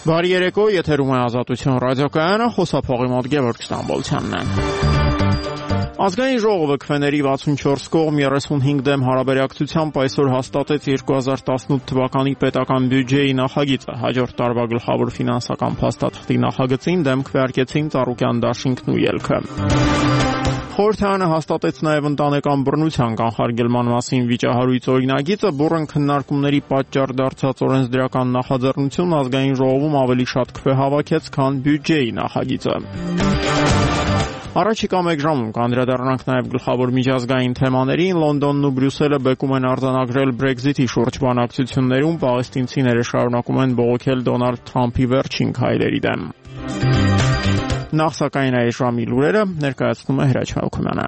Բարի երեկո, եթերում է Ազատություն ռադիոկայանը, խոսափողի մոտ Գևորգ Ստամբոլցյանն է։ Ազգային ժողովը քվեների 64 կողմ 35 դեմ հարաբերակցությամբ այսօր հաստատեց 2018 թվականի պետական բյուջեի նախագիծը։ Հաջորդ տարվա գլխավոր ֆինանսական փաստաթղթի նախագծին դեմ քվեարկեցին Ծառուկյան դաշինքն ու ելքը։ Խորհրդարանը հաստատեց նաև ընտանեկան բռնության կանխարգելման մասին վիճահարույց օրինագիծը, բուռն քննարկումների պատճառ դարձած օրենսդրական նախաձեռնություն ազգային ժողովում ավելի շատ քվե հավաքեց, քան բյուջեի նախագիծը։ Առաջիկա մեկ ժամում կանդրադառնանք նաև գլխավոր միջազգային թեմաներին։ Լոնդոնն ու Բրյուսելը բեկում են արձանագրել Brexit-ի շուրջ բանակցություններում, պաղեստինցիները շարունակում են բողոքել Դոնալդ Թրամփի վերջին քայլերի դեմ։ Նախ սակայն այս ժամի լուրերը ներկայացնում է Հրաչ Հակոբյանը։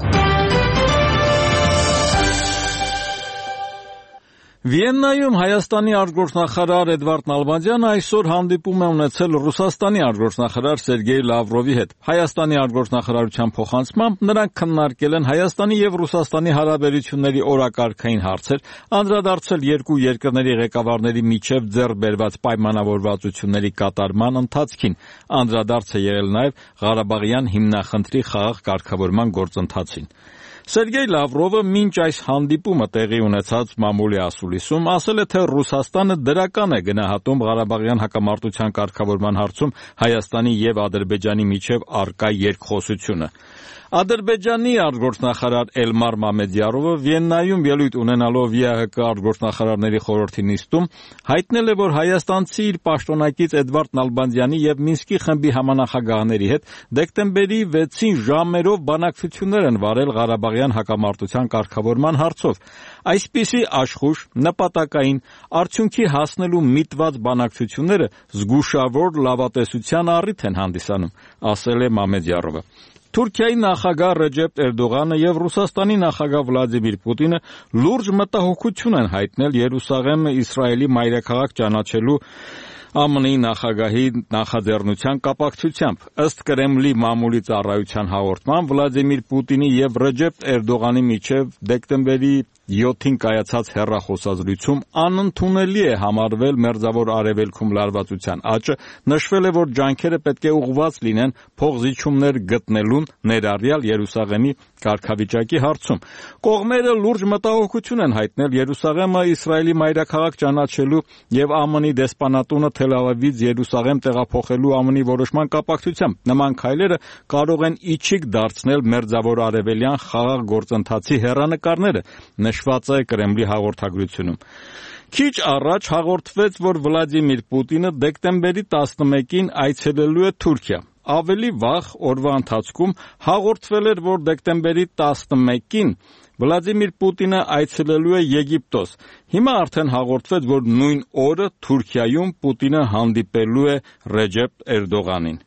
Վիեննայում Հայաստանի արտգործնախարար Էդվարդ Նալբանդյանը այսօր հանդիպում է ունեցել Ռուսաստանի արտգործնախարար Սերգեյ Լավրովի հետ։ Հայաստանի արտգործնախարարության փոխանցմամբ նրանք քննարկել են Հայաստանի եւ Ռուսաստանի հարաբերությունների օրակարգային հարցեր, անդրադարձել երկու երկրների ղեկավարների միջև ձեռք բերված պայմանավորվածությունների կատարման ընթացքին, անդրադարձ է եղել նաեւ Ղարաբաղյան հիմնախնդրի խաղաղ կարգավորման գործընթացին։ Սերգեյ Լավրովը մինչ այս հանդիպումը տեղի ունեցած մամուլի ասուլիսում ասել է, թե Ռուսաստանը դրական է գնահատում Ղարաբաղյան հակամարտության կարգավորման հարցում Հայաստանի եւ Ադրբեջանի միջև առկա երկխոսությունը։ Ադրբեջանի արտգործնախարար Էլմար Մամեդյարովը Վիեննայում ելույթ ունենալով ԵԱՀԿ արտգործնախարարների խորհրդի նիստում հայտնել է, որ հայաստանցի իր պաշտոնակից Էդվարդ Նալբանդյանի եւ Մինսկի խմբի համանախագահների հետ դեկտեմբերի 6-ին ժամերով բանակցություններ են վարել Ղարաբաղյան հակամարտության կարգավորման հարցով։ Այսպիսի աշխույժ, նպատակային, արդյունքի հասնելու միտված բանակցությունները զգուշավոր լավատեսության առիթ են հանդիսանում, ասել է Մամեդյարովը։ Թուրքիայի նախագահ Ռեջեփ Էրդողանը եւ Ռուսաստանի նախագահ Վլադիմիր Պուտինը լուրջ մտահոգություն են հայտնել Երուսաղեմը Իսրայելի մայրաքաղաք ճանաչելու ԱՄՆ-ի նախագահի նախաձեռնության կապակցությամբ։ Ըստ Կրեմլի մամուլի ծառայության հաղորդման Վլադիմիր Պուտինի եւ Ռեջեփ Էրդողանի միջև դեկտեմբերի 7-ին կայացած հեռախոսազրույցում անընդունելի է համարվել Մերձավոր Արևելքում լարվածության աճը, նշվել է, որ ջանքերը պետք է ուղղված լինեն փոխզիջումներ գտնելուն, ներառյալ Երուսաղեմի կարգավիճակի հարցում։ Կողմերը լուրջ մտահոգություն են հայտնել Երուսաղեմը Իսրայելի մայրաքաղաք ճանաչելու եւ ԱՄՆ-ի դեսպանատունը Թել Ավիվից Երուսաղեմ տեղափոխելու ԱՄՆ-ի որոշման կապակցությամբ։ Նման քայլերը կարող են իջիկ դարձնել Մերձավոր Արևելյան խաղաղ գործընթացի հեռանկարները, նշված է Կրեմլի հաղորդագրությունում։ Քիչ առաջ հաղորդվեց, որ Վլադիմիր Պուտինը դեկտեմբերի 11-ին այցելելու է Թուրքիա։ Ավելի վաղ օրվա ընթացքում հաղորդվել էր, որ դեկտեմբերի 11-ին Վլադիմիր Պուտինը այցելելու է Եգիպտոս։ Հիմա արդեն հաղորդվեց, որ նույն օրը Թուրքիայում Պուտինը հանդիպելու է Ռեջեփ Էրդողանին։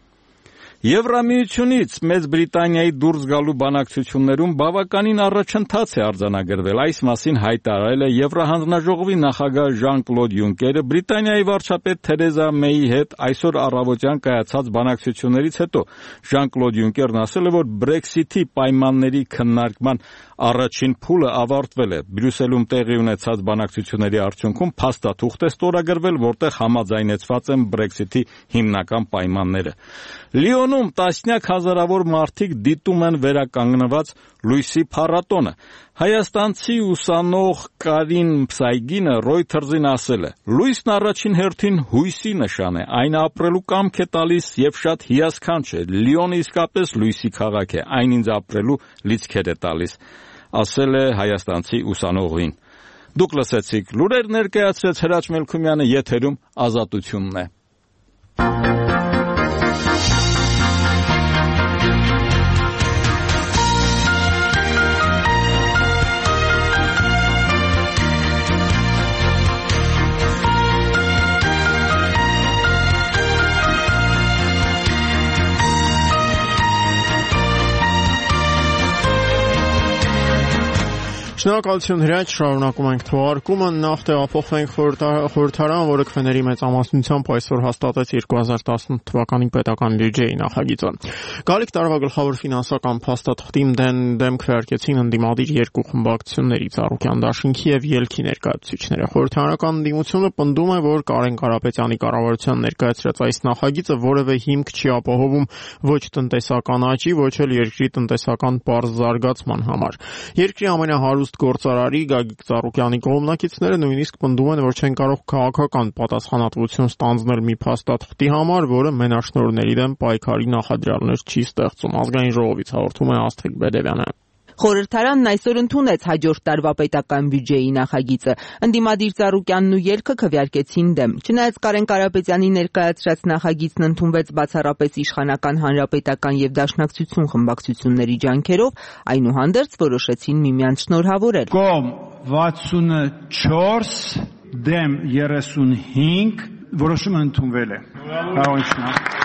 Եվրամիությունից Մեծ Բրիտանիայի դուրս գալու բանակցություններում բավականին առաջընթաց է արձանագրվել։ Այս մասին հայտարարել է Եվրահանձնաժողովի նախագահ Ժան-Կլոդ Յունկերը Բրիտանիայի վարչապետ Թերեզա Մեյի հետ այսօր առավոտյան կայացած բանակցություններից հետո։ Ժան-Կլոդ Յունկերն ասել է, որ Brexit-ի պայմանների քննարկման առաջին փուլը ավարտվել է։ Բրյուսելում տեղի ունեցած բանակցությունների արդյունքում փաստաթուղթ է ստորագրվել, որտեղ համաձայնեցված են Brexit-ի հիմնական պայմանները։ Լիոնում տասնյակ հազարավոր մարդիկ դիտում են վերականգնված լույսի փառատոնը։ Հայաստանցի ուսանող Կարին Փսայգինը Reuters-ին ասել է. «Լույսն առաջին հերթին հույսի նշան է, այն ապրելու կամք է տալիս եւ շատ հիասքանչ է։ Լիոնը իսկապես լույսի քաղաք է, այն ինձ ապրելու լիցքեր է տալիս», ասել է հայաստանցի ուսանողին։ Դուք լսեցիք լուրեր ներկայացրեց Հրաչ Մելքումյանը, եթերում Ազատությունն է։ Շնորհակալություն Հրաչ, շարունակում ենք թողարկումը, նախ տեղափոխվենք խորհրդարան, որը քվեների մեծամասնությամբ այսօր հաստատեց 2018 թվականի պետական բյուջեի նախագիծը։ Գալիք տարվա գլխավոր ֆինանսական փաստաթղթին դեմ քվեարկեցին ընդդիմադիր երկու խմբակցությունների՝ Ծառուկյան դաշինքի եւ Ելքի ներկայացուցիչները։ Խորհրդարանական ընդդիմությունը պնդում է, որ Կարեն Կարապետյանի կառավարության ներկայացրած այս նախագիծը որևէ հիմք չի ապահովում ոչ տնտեսական աճի, ոչ էլ երկրի տնտեսական պարզ զարգացման համար։ Երկրի ամենահարուստ գործարարի Գագիկ Ծառուկյանի կողմնակիցները նույնիսկ պնդում են, որ չեն կարող քաղաքական պատասխանատվություն ստանձնել մի փաստաթղթի համար, որը մենաշնորհների դեմ պայքարի նախադրյալներ չի ստեղծում։ Ազգային ժողովից հաղորդում է Աստղիկ Բեդևյանը։ Խորհրդարանն այսօր ընդունեց հաջորդ տարվա պետական բյուջեի նախագիծը։ Ընդդիմադիր Ծառուկյանն ու Ելքը քվեարկեցին դեմ։ Չնայած Կարեն Կարապետյանի ներկայացրած նախագիծն ընդունվեց բացառապես իշխանական հանրապետական եւ դաշնակցություն խմբակցությունների ջանքերով, այնուհանդերձ որոշեցին միմյանց շնորհավորել։ Կողմ 64, դեմ 35, որոշումը ընդունվել է։ Շնորհակալություն։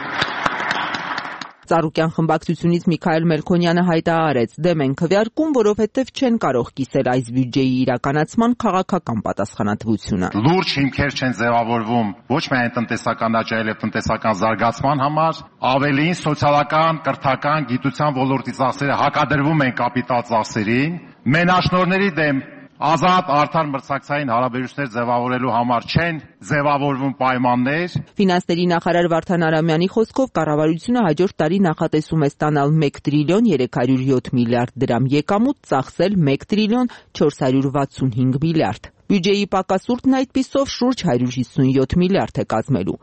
Ծառուկյան խմբակցությունից Միքայել Մելքոնյանը հայտարարեց՝ դեմ են քվեարկում, որովհետև չեն կարող կիսել այս բյուջեի իրականացման քաղաքական պատասխանատվությունը։ Լուրջ հիմքեր չեն ձևավորվում ոչ միայն տնտեսական աճի, այլև տնտեսական զարգացման համար, ավելին սոցիալական, կրթական, գիտության ոլորտի ծախսերը հակադրվում են կապիտալ ծախսերին, մենաշնորհների դեմ ազատ արդար մրցակցային հարաբերություններ ձևավորելու համար չեն ձևավորվում պայմաններ։ Ֆինանսների նախարար Վարդան Արամյանի խոսքով կառավարությունը հաջորդ տարի նախատեսում է ստանալ 1 տրիլիոն 307 միլիարդ դրամ եկամուտ, ծախսել 1 տրիլիոն 465 միլիարդ։ Բյուջեի պակասուրդն այդպիսով շուրջ 157 միլիարդ է կազմելու։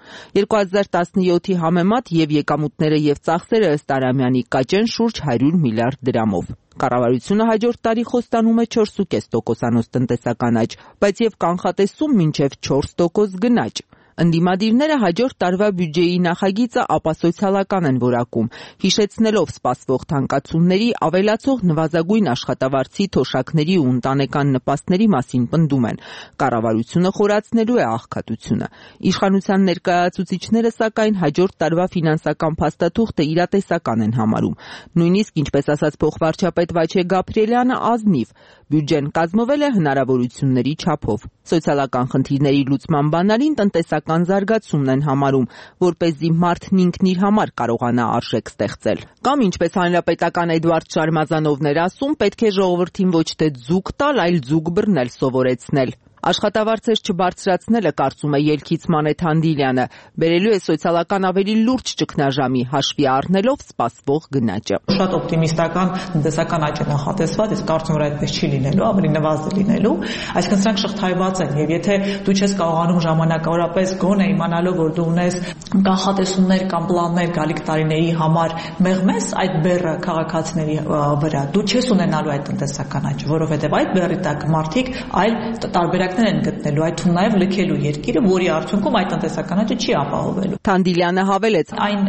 2017-ի համեմատ եւ եկամուտները եւ ծախսերը ըստ Արամյանի կաճեն շուրջ 100 միլիարդ դրամով։ Կառավարությունը հաջորդ տարի խոստանում է 4.5%-անոց տնտեսական աճ, բայց եւ կանխատեսում մինչեւ 4% գնաճ։ Ընդդիմադիրները հաջորդ տարվա բյուջեի նախագիծը ապասոցիալական են որակում, հիշեցնելով սպասվող թանկացումների, ավելացող նվազագույն աշխատավարձի, թոշակների ու ընտանեկան նպաստների մասին պնդում են։ Կառավարությունը խորացնելու է աղքատությունը։ Իշխանության ներկայացուցիչները սակայն հաջորդ տարվա ֆինանսական փաստաթուղթը իրատեսական են համարում։ Նույնիսկ, ինչպես ասաց փոխվարչապետ Վաչե Գաբրիելյանը, ազնիվ բյուջեն կազմվել է հնարավորությունների չափով։ Սոցիալական խնդիրների լուծման բանալին տնտեսական զարգացումն են համարում, որպեսզի մարդն ինքն իր համար կարողանա արժեք ստեղծել։ Կամ ինչպես հանրապետական Էդվարդ Շարմազանովն էր ասում, պետք է ժողովրդին ոչ թե ձուկ տալ, այլ ձուկ բռնել սովորեցնել։ Աշխատավարձեր չբարձրացնելը, կարծում է Ելքից Մանեթ Հանդիլյանը, բերելու է սոցիալական ավելի լուրջ ճգնաժամի, հաշվի առնելով սպասվող գնաճը։ Շատ օպտիմիստական տնտեսական աճ է նախատեսված, իսկ կարծում եմ, որ այդպես չի լինելու, ավելի նվազ է լինելու, այսինքն սրանք շղթայված են, եւ եթե դու չես կարողանում ժամանակավորապես գոնե իմանալով, որ դու ունես կանխատեսումներ կամ պլաններ գալիք տարիների համար մեղմես այդ բեռը քաղաքացիների վրա, դու չես ունենալու այդ տնտեսական աճը, որովհետեւ այդ բեռի տակ մարդիկ այլ տարբերակներ են գտնելու, այդ թվում նաև լքելու երկիրը, որի արդյունքում այդ տնտեսական աճը չի ապահովելու։ Թանդիլյանը հավելեց. Այն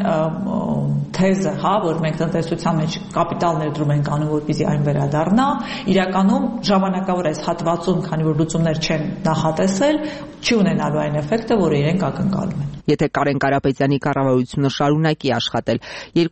թեզը, որ մենք տնտեսության մեջ կապիտալ ներդրում ենք անում, որպեսզի այն վերադառնա, իրականում ժամանակավոր այս հատվածում, քանի որ լուծումներ չեն նախատեսել, չի ունենալու այն էֆեկտը, որը իրենք ակնկալում են։ Եթե Կարեն Կարապետյանի կառավարությունը շարունակի աշխատել,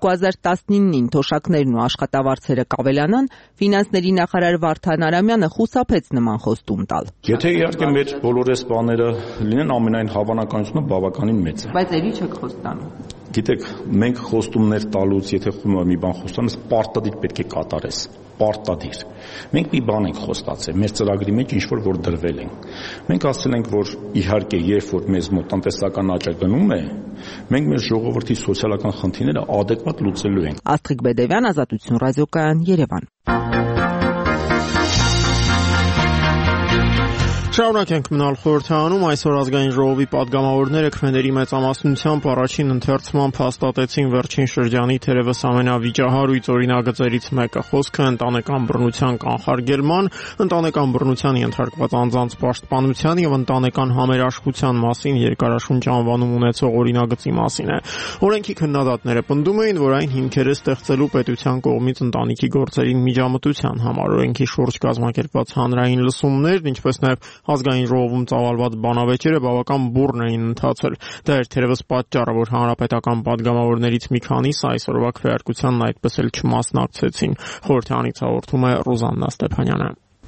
2019-ին թոշակներն ու աշխատավարձերը կավելանան, ֆինանսների նախարար Վարդան Արամյանը խուսափեց նման խոստում տալ։ Եթե իհարկե մեր բոլոր այս բաները լինեն, ամենայն հավանականությունը բավականին մեծ է։ Բայց ելի չեք խոստանում։ Գիտեք, մենք խոստումներ տալուց, եթե մի բան խոստանես, պարտադիր պետք է կատարես, պարտադիր։ Մենք մի բան ենք խոստացել, մեր ծրագրի մեջ ինչ-որ որ դրվել են։ Մենք ասել ենք, որ իհարկե, երբ որ մեզ մոտ տնտեսական աճը գնում է, մենք մեր ժողովրդի սոցիալական խնդիրները adekvat լուծելու ենք։ Աստղիկ Բեդևյան, Ազատություն ռադիոկայան, Երևան։ Շարունակենք մնալ խորհրդարանում, այսօր ազգային ժողովի պատգամավորները քվեների մեծամասնությամբ առաջին ընթերցմամբ հաստատեցին վերջին շրջանի թերևս ամենավիճահարույց օրինագծերից մեկը։ Խոսքը ընտանեկան բռնության կանխարգելման, ընտանեկան բռնության ենթարկված անձանց պաշտպանության եւ ընտանեկան համերաշխության մասին երկարաշունչ անվանում ունեցող օրինագծի մասին է։ Օրենքի քննադատները պնդում էին, որ այն հիմքեր է ստեղծելու պետության կողմից ընտանիքի գործերին միջամտության համար։ Օրենքի շուրջ կազմակերպված հանրային լսումներն, ինչպես նաեւ ազգային ժողովում ծավալված բանավեճերը բավական բուռն էին ընթացել։ Դա էր թերևս պատճառը, որ հանրապետական պատգամավորներից մի քանիսը այսօրվա քվեարկությանն այդպես էլ չմասնակցեցին։ Խորհրդարանից հաղորդում է Ռուզաննա Ստեփանյանը։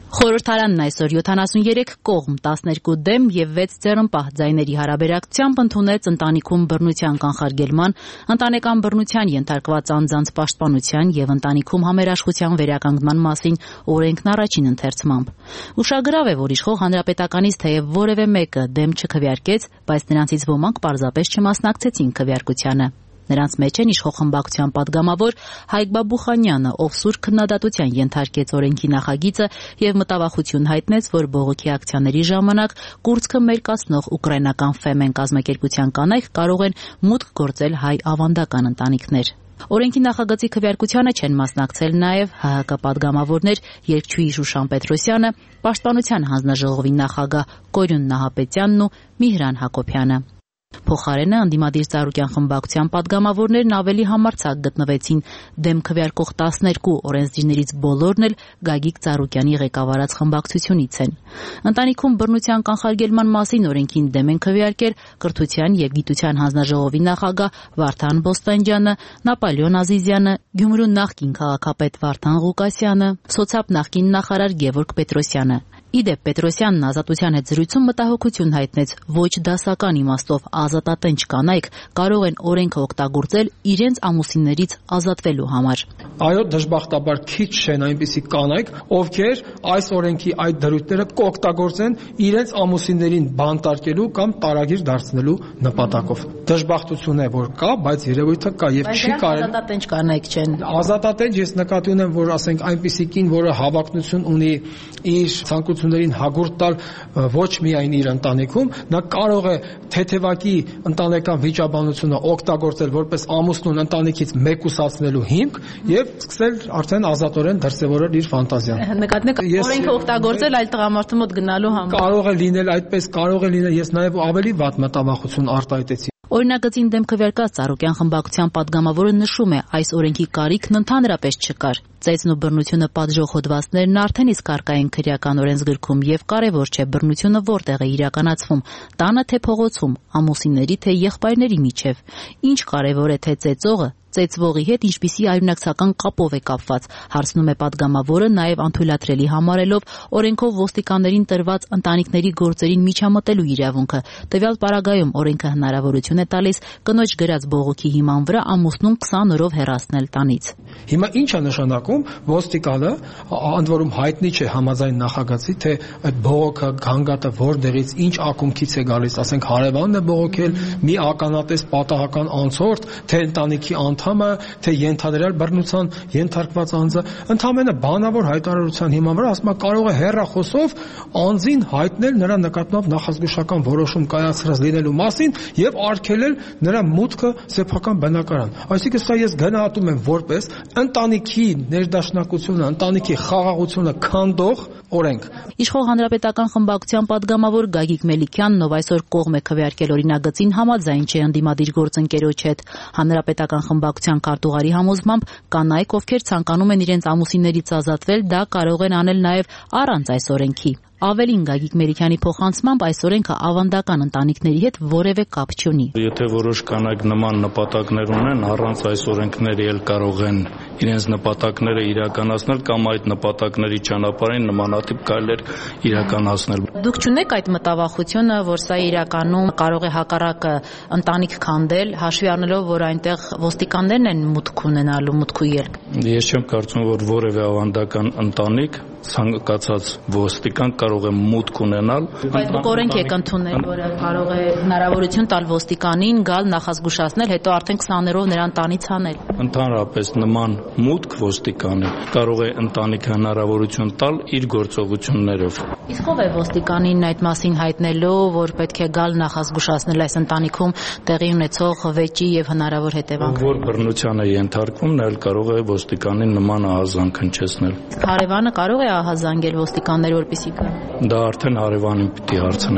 Խորհրդարանն այսօր 73 կողմ, 12 դեմ եւ 6 ձեռնպահ ձայների հարաբերակցությամբ ընդունեց ընտանիքում բռնության կանխարգելման, ընտանեկան բռնության ենթարկված անձանց պաշտպանության եւ ընտանիքում համերաշխության վերականգնման մասին օրենքն առաջին ընթերցմամբ։ Ուշագրավ է, որ իշխող հանրապետականից թեև որևէ մեկը դեմ չքվեարկեց, բայց նրանցից ոմանք պարզապես չմասնակցեցին քվեարկությանը։ Նրանց մեջ են իշխող խմբակցության падգամավոր Հայկ Բաբուխանյանը, ով սուր քննադատության ենթարկեց օրենքի նախագիծը եւ մտավախություն հայտնեց, որ բողոքի ակցիաների ժամանակ կուրծքը մերկացնող ուկրաինական Ֆեմեն կազմակերպության կանայք կարող են մուտք գործել հայ ավանդական ընտանիքներ։ Օրենքի նախագծի քվեարկությանը չեն մասնակցել նաև ՀՀԿ падգամավորներ երգչուհի Շուշան Պետրոսյանը, Պաշտպանության հանձնաժողովի նախագահ Կորյուն Նահապետյանն ու Միհրան Հակոբյանը։ Փոխարենը ընդդիմադիր Ծառուկյան խմբակցության падգամավորներն ավելի համարձակ գտնվեցին դեմ քվեարկող 12 օրենսդիրներից բոլորն էլ Գագիկ Ծառուկյանի ղեկավարած խմբակցությունից են։ Ընտանիքում բռնության կանխարգելման մասին օրենքին դեմ են քվեարկել Կրթության եւ Գիտության հանձնաժողովի նախագահ Վարդան Բոստանջյանը, Նապոլեոն Ազիզյանը, Գյումրու նախկին քաղաքապետ Վարդան Ղուկասյանը, Սոցապ նախկին նախարար Գևորգ Պետրոսյանը։ Իդեպ Պետրոսյանն Ազատության հետ զրույցում մտահոգություն հայտնեց ոչ դասական իմաստով ազատատենչ կանայք կարող են օրենքը օգտագործել իրենց ամուսիններից ազատվելու համար։ Այո, դժբախտաբար քիչ չեն այնպիսի կանայք, ովքեր այս օրենքի այդ դրույթները կօգտագործեն իրենց ամուսիններին բանտարկելու կամ տարագիր դարձնելու նպատակով։ Դժբախտություն է, որ կա, բայց երևույթը կա եւ չի կարելի։ Ազատատենչ կանայք չեն։ Ազատատենչ ես նկատի ունեմ, որ ասենք այնպիսի կին, որը հավակնություն ունի իր ցանկություններին հագուրդ տալ ոչ միայն իր ընտանիքում, նա կարող է թեթևակի ընտանեկան վիճաբանությունը օգտագործել որպես ամուսնուն ընտանիքից մեկուսացնելու հիմք եւ սկսել արդեն ազատորեն դրսեւորել իր ֆանտազիան։ Նկատեք, օրենքը օգտագործել այլ տղամարդու մոտ գնալու համար։ Կարող է լինել այդպես, կարող է լինել, ես նաեւ ավելի վատ մտավախություն արտահայտեցի։ Օրինագծին դեմ քվեարկած Ծառուկյան խմբակցության падգամավորը նշում է, այս օրենքի կարիքն ընդհանրապես չկար։ Ծեծն ու բռնությունը պատժող հոդվածներն արդեն իսկ առկա են քրեական օրենսգրքում եւ կարեւոր չէ բռնությունը որտեղ է իրականացվում՝ տանը թե փողոցում, ամուսինների թե եղբայրների միջև։ Ինչ կարեւոր է թե ծեծողը ծեծվողի հետ ինչպիսի արյունակցական կապով է կապված, հարցնում է падգամավորը, նաև անթույլատրելի համարելով օրենքով ոստիկաններին տրված ընտանիքների գործերին միջամտելու իրավունքը։ Տվյալ պարագայում օրենքը հնարավորություն է տալիս կնոջ գրած բողոքի հիման վրա ամուսնուն 20 օրով հեռացնել տանից։ Հիմա ինչ է նշանակում ոստիկանը, ընդ որում հայտնի չէ համաձայն նախագծի, թե այդ բողոքը, գանգատը որտեղից, ինչ ակունքից է գալիս, ասենք հարևանն է բողոքել, մի ականատես պատահական անցորդ, թե ընտանիքի անդամը, թե ենթադրյալ բռնության ենթարկված անձը, ընդհանրապես բանավոր հայտարարության հիման վրա ասում է կարող է հեռախոսով անձին հայտնել նրա նկատմամբ նախազգուշական որոշում կայացրած լինելու մասին եւ արգելել նրա մուտքը սեփական բնակարան։ Այսինքն սա ես գնահատում եմ որպես ընտանիքի ներդաշնակությունը, ընտանիքի խաղաղությունը քանդող օրենք։ Իշխող հանրապետական խմբակցության падգամավոր Գագիկ Մելիքյանն, ով այսօր կողմ է քվեարկել օրինագծին, համաձայն չէ ընդդիմադիր գործընկերոջ հետ։ Հանրապետական խմբակցության քարտուղարի համոզմամբ կանայք, ովքեր ցանկանում են իրենց ամուսիններից ազատվել, դա կարող են անել նաև առանց այս օրենքի։ Ավելին Գագիկ Մելիքյանի փոխանցմամբ այս օրենքը ավանդական ընտանիքների հետ որևէ կապ չունի։ Եթե որոշ կանայք նման նպատակներ ունեն, առանց այս օրենքների էլ կարող են իրենց նպատակները իրականացնել կամ այդ նպատակների ճանապարհին նմանատիպ կարելի իրականացնել։ Դուք չունեք այդ մտավախությունը, որ սա իրականում կարող է հակառակը ընտանիք քանդել, հաշվի առնելով, որ այնտեղ ոստիկաններն են մուտք ունենալու, մուտք ու ելք։ Ես չեմ կարծում, որ որևէ ավանդական ընտանիք ցանկացած ոստիկան կարող է մուտք ունենալ։ Բայց դուք օրենք եք ընդունել, որը կարող է հնարավորություն տալ ոստիկանին գալ նախազգուշացնել, հետո արդեն 20-երով նրան տանից հանել։ Ընդհանրապես նման մուտք ոստիկանի կարող է ընտանիքը հնարավորություն տալ իր գործողություններով։ Իսկ ով է ոստիկանին այդ մասին հայտնելու, որ պետք է գալ նախազգուշացնել այս ընտանիքում տեղի ունեցող վեճի եւ հնարավոր հետևանքները։ Որ բռնության է ենթարկվում, նա էլ կարող է ոստիկանին նման ահազանգ հնչեցնել։ Հարևանը կարող է ահազանգել ոստիկաններ, որպեսզի գան։ Դա արդեն հարևանին պիտի հարցնեք։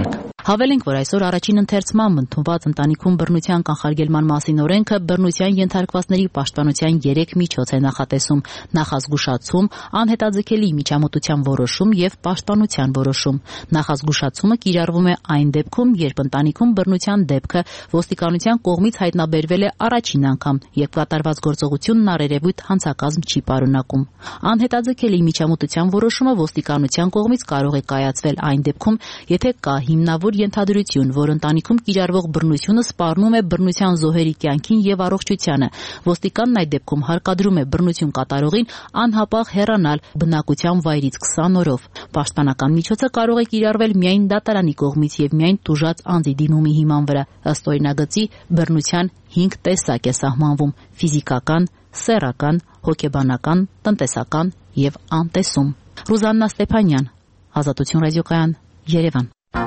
Հավելենք, որ այսօր առաջին ընթերցման ընդունված ընտանիքում բռնության կանխարգելման մասին օրենքը բռնության ենթարկվածների պաշտպանության 3 միջոց է նախատեսում՝ նախազգուշացում, անհետաձգելի միջամտության որոշում եւ պաշտպանության որոշում։ Նախազգուշացումը կիրառվում է այն դեպքում, երբ ընտանիքում բռնության դեպքը ոստիկանության կողմից հայտնաբերվել է առաջին անգամ եւ կատարված գործողությունն առերևույթ հանցակազմ չի պարունակում։ Անհետաձգելի միջամտության որոշումը ոստիկանության կողմից կարող է կայացվել այն դեպքում, եթե կա հիմնավոր ենթադրություն, որ ընտանիքում կիրառվող բռնությունը սպառնում է բռնության զոհերի կյանքին եւ առողջությանը։ Ոստիկանն այդ դեպքում հարկադրում է բռնություն կատարողին անհապաղ հեռանալ բնակության վայրից 20 օրով։ Պաշտպանական միջոցը կարող է կիրառվել միայն դատարանի կողմից եւ միայն տուժած անձի դիմումի հիման վրա։ Ըստ օրինագծի բռնության 5 տեսակ է սահմանվում՝ ֆիզիկական, սեռական, հոգեբանական, տնտեսական եւ անտեսում։ Ռուզաննա Ստեփանյան, Ազատություն ռադիոկայան, Երևան։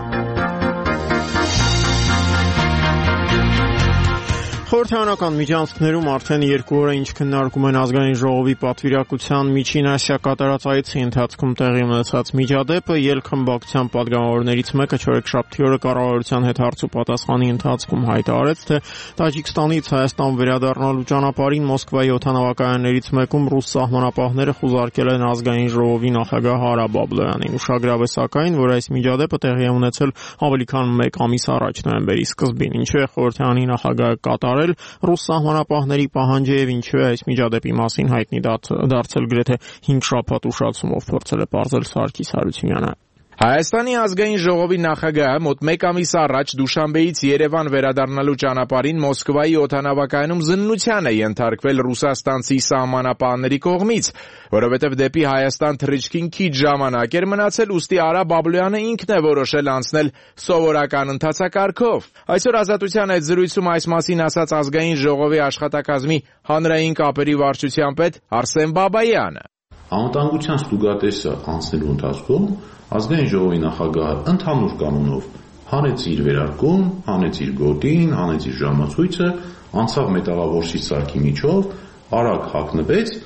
Խորհրդարանական միջանցքներում արդեն 2 օր է ինչ քննարկում են ազգային ժողովի պատվիրակության Միջին Ասիա կատարած այցի ընթացքում տեղի ունեցած միջադեպը։ Ելքխմբակցության падգամավորներից մեկը չորեքշաբթի օրը կառավարության հետ հարց ու պատասխանի ընթացքում հայտարարեց, թե Տաջիկստանից Հայաստան վերադառնալու ճանապարհին Մոսկվայի օդանավակայաններից մեկում ռուս սահմանապահները խուզարկել են ազգային ժողովի նախագահ Հարա Բաբլոյանին։ Ուշագրավ է սակայն, որ այս միջադեպը տեղի է ունեցել ավելի քան 1 ամիս առաջ, նոյեմբերի սկզբին։ Ինչու է խորհրդարանի նախագահը կատարել ռուս սահմանապահների պահանջը եւ ինչու է այս միջադեպի մասին հայտնի դարձել գրեթե 5 շաբաթ ուշացումով, փորձել է պարզել Սարգիս Հարությունյանը։ Հայաստանի ազգային ժողովի նախագահը մոտ 1 ամիս առաջ Դուշանբեից Երևան վերադառնալու ճանապարհին Մոսկվայի օդանավակայանում զննության է ենթարկվել ռուսաստանցի սահմանապահների կողմից, որովհետև դեպի Հայաստան թռիչքին քիչ ժամանակ էր մնացել, ուստի Արա Բաբլոյանը ինքն է որոշել անցնել սովորական ընթացակարգով։ Այսօր Ազատության այդ զրույցում այս մասին ասաց ազգային ժողովի աշխատակազմի հանրային կապերի վարչության պետ Արսեն Բաբայանը։ Անվտանգության ստուգատեսը անցնելու ընթացքում ազգային ժողովի նախագահը ընդհանուր կանոնով հանեց իր վերարկուն, հանեց իր գոտին, հանեց իր ժամացույցը, անցավ մետաղավորսի սարքի միջով, արագ հագնվեց,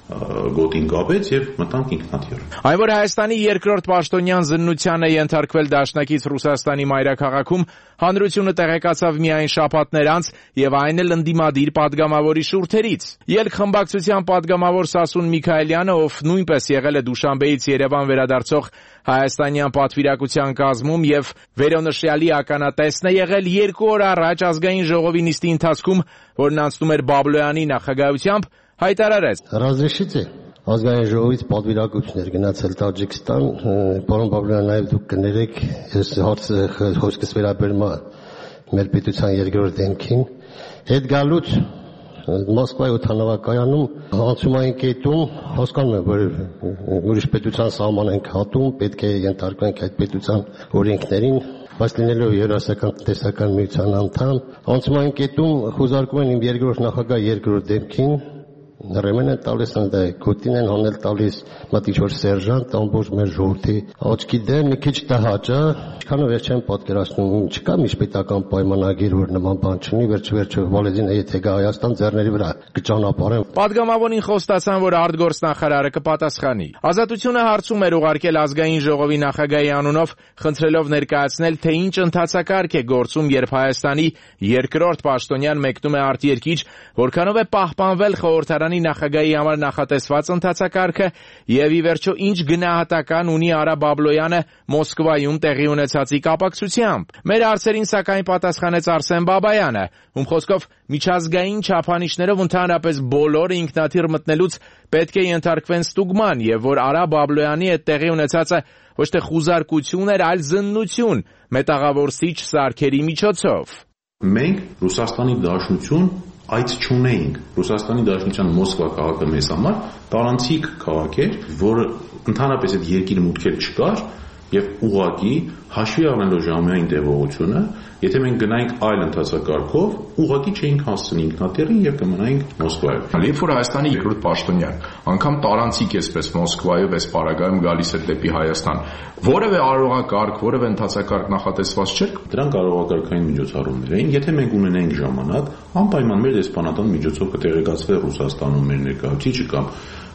գոտին կապեց եւ մտանք ինքնաթիռ։ Այն որ Հայաստանի երկրորդ պաշտոնյան զննության է ենթարկվել դաշնակից Ռուսաստանի մայրաքաղաքում, հանրությունը տեղեկացավ միայն շաբաթներ անց եւ այն էլ ընդդիմադիր падգամավորի շուրթերից։ Ելքխմբակցության падգամավոր Սասուն Միքայելյանը, ով նույնպես եղել է Դուշանբեից Երևան վերադարձող հայաստանյան պատվիրակության կազմում եւ վերոնշյալի ականատեսն է եղել 2 օր առաջ ազգային ժողովի նիստի ընթացքում, որն անցնում էր Բաբլոյանի նախագահությամբ, հայտարարեց. Разрешите ազգային ժողովից պատվիրակություններ գնացել Տաջիկստան, պարոն Բաբլոյան, նաև դուք կներեք, ես խոսքս վերաբերում է մեր պետության երկրորդ դեմքին, հետ գալուց Մոսկվայի օդանավակայանում անցումային կետում հասկանում եմ, որ ուրիշ պետության սահման ենք հատում, պետք է ենթարկվենք այդ պետության օրենքներին, բայց լինելով Եվրասիական տնտեսական միության անդամ, անցումային կետում խուզարկում են իմ երկրորդ նախագահ երկրորդ դեմքին, Ռեմեն են տալիս, գոտին են հանել տալիս, մատիչոր սերժանտ, ամբողջ մեր ժողովրդի աչքի դեմ մի քիչ տհաճ է, ինչքանով ես չեմ պատկերացնում, չկա միջպետական պայմանագիր, որ նման բան չունի, վերջը Վալեզինը եթե գա Հայաստան ձեռների վրա կճանապարհեն։ Պատգամավորին խոստացան, որ արտգործնախարարը կպատասխանի։ Ազատությունը հարցում էր ուղարկել ազգային ժողովի նախագահի անունով, խնդրելով ներկայացնել, թե ինչ ընթացակարգ է գործում, երբ Հայաստանի երկրորդ պաշտոնյան մեկնում է արտերկիր, որքանով է պահպանվել խորհրդարանի նախագահի համար նախատեսված ընթացակարգը եւ ի վերջո ինչ գնահատական ունի Արա Բաբլոյանը Մոսկվայում տեղի ունեցածի կապակցությամբ։ Մեր հարցերին սակայն պատասխանեց Արսեն Բաբայանը, ում խոսքով միջազգային չափանիշներով ընդհանրապես բոլորը ինքնաթիռ մտնելուց պետք է ենթարկվեն ստուգման եւ որ Արա Բաբլոյանի հետ տեղի ունեցածը ոչ թե խուզարկություն էր, այլ զննություն մետաղավորսիչ սարքերի միջոցով։ Մենք Ռուսաստանի Դաշնություն այց չունեինք։ Ռուսաստանի Դաշնության Մոսկվա քաղաքը մեզ համար տարանցիկ քաղաք էր, որը ընդհանրապես այդ երկիր մուտքեր չկար եւ ուղղակի հաշվի առնելով ժամային տևողությունը, եթե մենք գնայինք այլ ընթացակարգով, ուղղակի չէինք հասցնի ինքնաթիռին եւ կմնայինք Մոսկվայում։ Երբ որ Հայաստանի երկրորդ պաշտոնյան անգամ տարանցիկ էսպես Մոսկվայով էս պարագայում գալիս է դեպի Հայաստան, որևէ արարողակարգ, որևէ ընթացակարգ նախատեսված չէր։ Դրանք արարողակարգային միջոցառումներ էին, եթե մենք ունենայինք ժամանակ, անպայման մեր դեսպանատան միջոցով կտեղեկացվեր Ռուսաստանում մեր ներկայացուցիչը կամ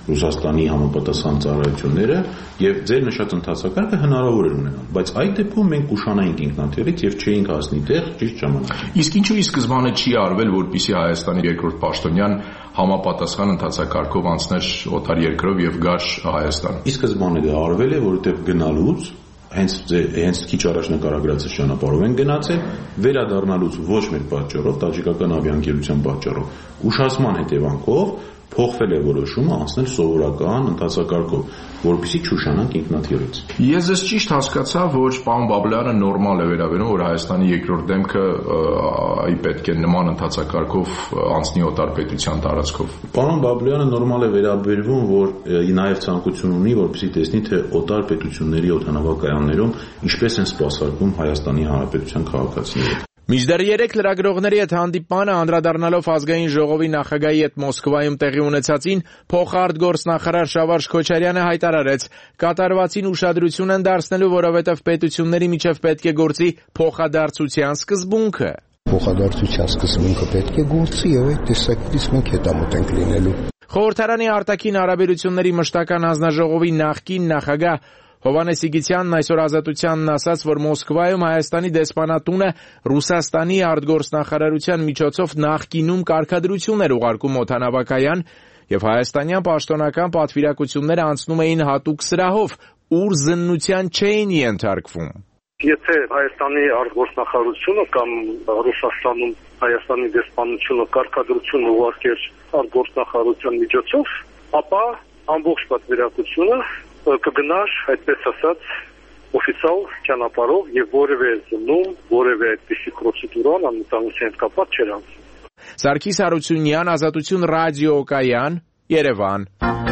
Ռուսաստանի համապատասխան ծառայությունները եւ ձեր նշած ընթացակարգը հնարավոր էր ունենալ, բայց այդ դեպքում մենք ուշանայինք ինքնաթիռից եւ չէինք հասնի տեղ ճիշտ ժամանակին։ Իսկ ինչու ի սկզբանե չի արվել, որպեսզի Հայաստանի երկրորդ պաշտոնյան համապատասխան ընթացակարգով անցներ օտար երկրով եւ գար Հայաստան։ Ի սկզբանե դա արվել է, որովհետեւ գնալուց հենց քիչ առաջ նկարագրած ճանապարհով են գնացել, վերադառնալուց ոչ մեր պատճառով, տաջիկական ավիաընկերության պատճառով, ուշացման հետևանքով փոխվել է որոշումը անցնել սովորական ընթացակարգով, որպեսզի չուշանանք ինքնաթիռից։ Ես ես ճիշտ հասկացա, որ պարոն Բաբլյանը նորմալ է վերաբերում, որ Հայաստանի երկրորդ դեմքը պետք է նման ընթացակարգով անցնի օտար պետության տարածքով։ Պարոն Բաբլյանը նորմալ է վերաբերվում, որ նաև ցանկություն ունի, որպեսզի տեսնի, թե օտար պետությունների օդանավակայաններում ինչպես են սպասարկում Հայաստանի Հանրապետության քաղաքացիները։ Մինչդեռ 3 լրագրողների հետ հանդիպմանը անդրադառնալով ազգային ժողովի նախագահի հետ Մոսկվայում տեղի ունեցածին, փոխարտգործնախարար Շավարժ Քոչարյանը հայտարարեց. կատարվածին ուշադրություն են դարձնելու, որովհետև պետությունների միջև պետք է գործի փոխադարձության սկզբունքը։ Փոխադարձության սկզբունքը պետք է գործի եւ այդ տեսակետից մենք հետամուտ ենք լինելու։ Խորհրդարանի արտաքին հարաբերությունների մշտական հանձնաժողովի նախկին նախագահ Հովհաննես Իգիթյանն այսօր Ազատությանն ասաց, որ Մոսկվայում Հայաստանի դեսպանատունը Ռուսաստանի արտգործնախարարության միջոցով նախկինում կարգադրություն էր ուղարկում օդանավակայան եւ հայաստանյան պաշտոնական պատվիրակությունները անցնում էին հատուկ սրահով, ուր զննության չէին ենթարկվում։ Եթե Հայաստանի արտգործնախարարությունը կամ Ռուսաստանում Հայաստանի դեսպանությունը կարգադրություն ուղարկեր արտգործնախարարության միջոցով, ապա ամբողջ պատվիրակությունը կգնար, այդպես ասած, օֆիցիալ ճանապարհով եւ որևէ զննում, որևէ այդպիսի պրոցեդուրան անվտանգության հետ կապված չէր անցնում։ Սարգիս Հարությունյան, Ազատություն ռադիոկայան, Երևան։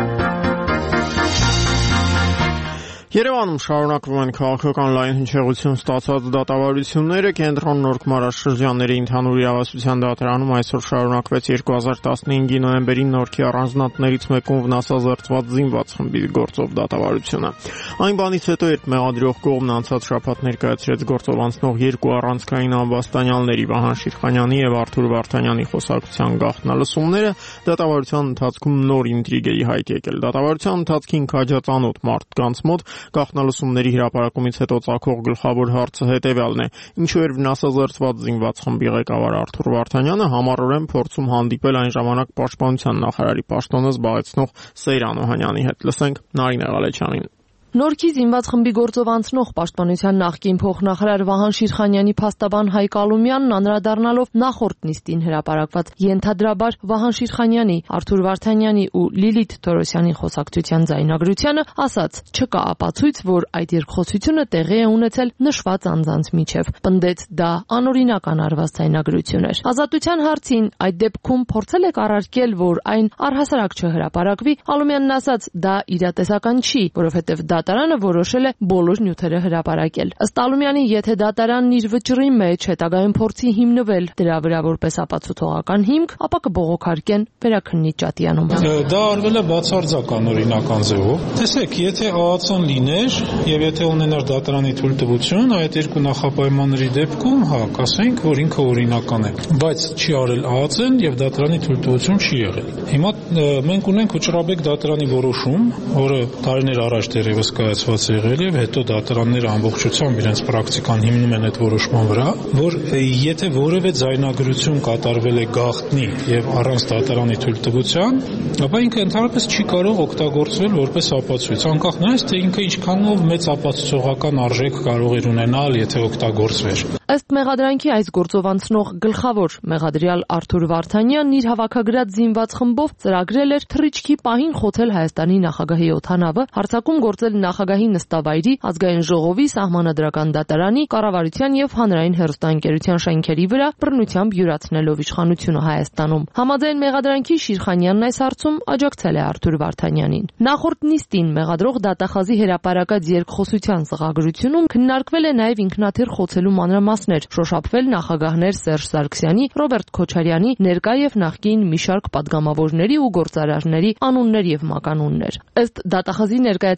Երևանում շարունակվում են քաղաքական լայն հնչեղություն ստացած դատավարությունները։ Կենտրոն Նորք Մարաշրջանների ընդհանուր իրավասության դատարանում այսօր շարունակվեց 2015-ի նոյեմբերին Նորքի առանձնատներից մեկում վնասազերծված զինված խմբի գործով դատավարությունը։ Այն բանից հետո, երբ մեղադրող կողմն անցած շաբաթ ներկայացրեց գործով անցնող երկու առանցքային ամբաստանյալների Վահան Շիրխանյանի եւ Արթուր Վարդանյանի խոսակցության գաղտնալսումները, դատավարության ընթացքում նոր ինտրիգ է հայտ եկել։ Դատավարության ընթացքին քաջածանոթ մարդկանց մոտ գաղտնալսումների հրապարակումից հետո ծագող գլխավոր հարցը հետևյալն է. ինչու էր վնասազերծված զինված խմբի ղեկավար Արթուր Վարդանյանը համառորեն փորձում հանդիպել այն ժամանակ պաշտպանության նախարարի պաշտոնը զբաղեցնող Սեյրան Օհանյանի հետ։ Լսենք Նարինե Ղալեչյանին։ Նորքի զինված խմբի գործով անցնող պաշտպանության նախկին փոխնախարար Վահան Շիրխանյանի փաստաբան Հայկ Ալումյանն անդրադառնալով նախորդ նիստին հրապարակված ենթադրաբար Վահան Շիրխանյանի, Արթուր Վարդանյանի ու Լիլիթ Թորոսյանի խոսակցության ձայնագրությանը ասաց. չկա ապացույց, որ այդ երկխոսությունը տեղի է ունեցել նշված անձանց միջև։ Պնդեց դա անօրինական արված ձայնագրություն էր։ Ազատության հարցին այդ դեպքում փորձել եք առարկել, որ այն առհասարակ չհրապարակվի, Ալումյանն ասաց. դա իրատեսական չի, որովհետև դատարանը որոշել է բոլոր նյութերը հրապարակել։ Ըստ Ալումյանի, եթե դատարանն իր վճռի մեջ հետագայում փորձի հիմնվել դրա վրա որպես ապացուցողական հիմք, ապա կբողոքարկեն վերաքննիչ Ատյանում։ Դա արվել է բացարձակ անօրինական ձևով։ Տեսեք, եթե ԱԱՑ-ն լիներ եւ եթե ունենար դատարանի թույլտվություն, այդ երկու նախապայմանների դեպքում, հա, կասենք, որ ինքը օրինական է, բայց չի արել ԱԱՑ-ն եւ դատարանի թույլտվություն չի եղել։ Հիմա մենք ունենք վճռաբեկ դատարանի որոշում, որը տարիներ առաջ դեռևս կայացված եղել եւ հետո դատարանները ամբողջությամբ իրենց պրակտիկան հիմնում են այդ որոշման վրա, որ եթե որևէ ձայնագրություն կատարվել է գաղտնի եւ առանց դատարանի թույլտվության, ապա ինքը ընդհանրապես չի կարող օգտագործվել որպես ապացույց, անկախ նրանից թե ինքը ինչքանով մեծ ապացուցողական արժեք կարող էր ունենալ, եթե օգտագործվեր։ Ըստ մեղադրանքի այս գործով անցնող գլխավոր մեղադրյալ Արթուր Վարդանյանն իր հավաքագրած զինված խմբով ծրագրել էր թռիչքի պահին խոցել Հայաստանի նախագահի օդանավը, հարձակում գործել նախագահի նստավայրի, ազգային ժողովի, սահմանադրական դատարանի, կառավարության եւ հանրային հեռուստաընկերության շենքերի վրա, բռնությամբ յուրացնելով իշխանությունը Հայաստանում։ Համաձայն մեղադրանքի Շիրխանյանն այս հարցում աջակցել է Արթուր Վարդանյանին։ Նախորդ նիստին մեղադրող դատախազի հրապարակած երկխոսության սղագրությունում քննարկվել է նաեւ ինքնաթիռ խոցելու մանրամասներ, շոշափվել նախագահներ Սերժ Սարգսյանի, Ռոբերտ Քոչարյանի, ներկա եւ նախկին մի շարք պատգամավորների ու գործարարների անուններ եւ մականուններ։ Ըստ դատախազի ներկայացրած այդ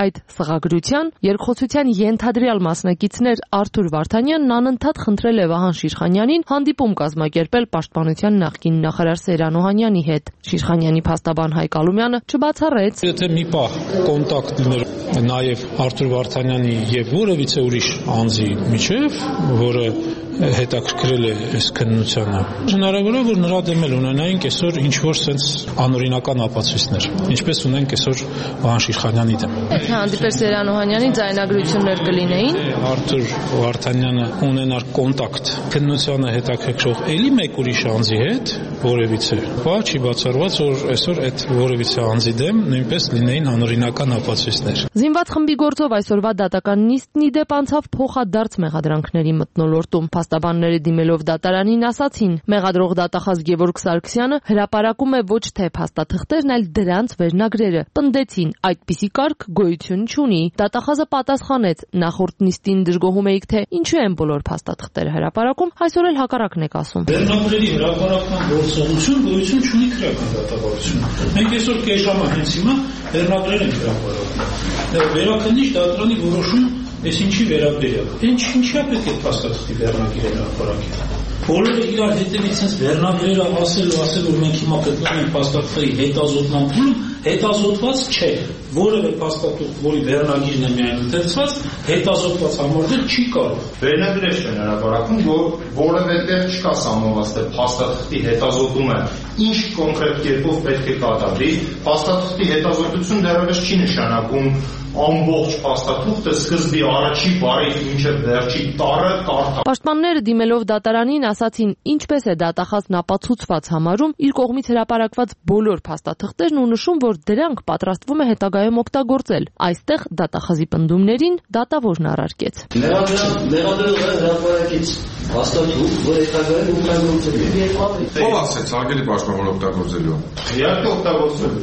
Այդ սղագրության երկխոսության ենթադրյալ մասնակիցներ Արթուր Վարդանյանն անընդհատ խնդրել է Վահան Շիրխանյանին հանդիպում կազմակերպել Պաշտպանության նախկին նախարար Սերան Օհանյանի հետ։ Շիրխանյանի փաստաբան Հայկ Ալումյանը չբացառեց. Եթե մի պահ կոնտակտ լիներ նաև Արթուր Վարդանյանի եւ որևիցե ուրիշ անձի միջև, որը հետաքրքրել է այս քննությանը, հնարավոր է, որ նրա դեմ էլ ունենայինք այսօր ինչ-որ sense անօրինական ապացույցներ, ինչպես ունենք այսօր Վահան Շիրխանյանի դեմ։ Եթե հանդիպեր Սերան Օհանյանի ձայնագրություններ կլինեին, Արթուր Վարդանյանը ունենար կոնտակտ քննությանը հետաքրքրող էլի մեկ ուրիշ անձի հետ, որևիցե, բա չի բացառված, որ այսօր այդ որևիցե անձի դեմ նույնպես լինեին անօրինական ապացույցներ։ Զինված խմբի գործով այսօրվա դատական նիստն ի դեպ անցավ փոխադարձ մեղադրանքների մթնոլորտում։ Փաստաբանները դիմելով դատարանին ասացին, մեղադրող դատախազ Գևորգ Սարգսյանը հրապարակում է ոչ թե փաստաթղթերն, այլ դրանց վերնագրերը։ Պնդեցին, այդպիսի կարգ գոյություն չունի։ Դատախազը պատասխանեց, նախորդ նիստին դժգոհում էիք, թե ինչու են բոլոր փաստաթղթերը հրապարակում, այսօր էլ հակառակն եք ասում։ Վերնագրերի հրապարակման գործողություն գոյություն չունի քրեական դատավարությունում։ Մենք այսօր կեշամա հենց հիմա վերնագրեր ենք հրապարակում։ Վերաքննիչ դատարանի որոշում Ես ինչի վերաբերյալ։ Ինչի՞ է պետք է փաստաթղթի վերնագիրը հրապարակել։ Բոլորը իրար հետևից sense վերնագրերը ասել, որ մենք հիմա գտնվում ենք փաստաթղթի հետազոտման, հետազոտված չէ։ Որևէ փաստաթուղթ, որի վերնագիրն է միայն ընթերցված, հետազոտված համարվել չի կարող։ Վերնագրեր չեն հրապարակում, որ որևէ տեղ չկա սահմանված թե փաստաթղթի հետազոտումը ինչ կոնկրետ կերպով պետք է կատարվի։ Փաստաթղթի հետազոտություն դեռևս չի նշանակում ամբողջ փաստաթուղթը սկզբի առաջի բարի մինչև վերջի տառը կարդալ։ Պաշտպանները դիմելով դատարանին ասացին, ինչպես է դատախազն ապացուցված համարում իր կողմից հրապարակված բոլոր փաստաթղթերն ու նշում, որ դրանք պատրաստվում է հետագայում օգտագործել։ Այստեղ դատախազի պնդումներին դատավորն առարկեց։ Մեղադրողը հրապարակեց փաստաթուղթ, որ հետագայում օգտագործել է։ Ո՞վ ասեց, հարգելի պաշտպան, օգտագործելու։ Իհարկե օգտագործելու։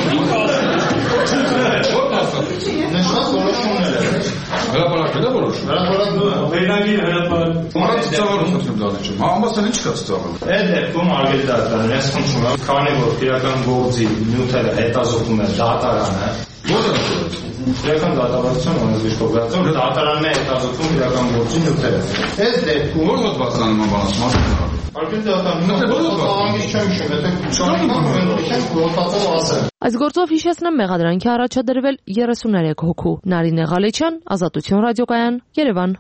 Նշված որոշումներ է։ Հրապարակել է որոշում։ Վերնագիրը հրապարակում։ Առանց ցուցավորում եմ դալի չեմ։ Համասան ինչ կա ցուցավորում։ Այդ դեպքում արգել դատարանը, ես խնդրում եմ, քանի որ քրեական գործի նյութերը հետազոտում է դատարանը, քրեական դատավարության օրենսգիր դատարանն է հետազոտում քրեական գործի նյութերը։ Այս դեպքում որ հոդվածն անման բանացում արգել դատարանը Այս գործով հիշեցնեմ մեղադրանքի առաջադրվել 33 հոգու։ Նարինե Ղալեչյան, Ազատություն ռադիոկայան, Երևան։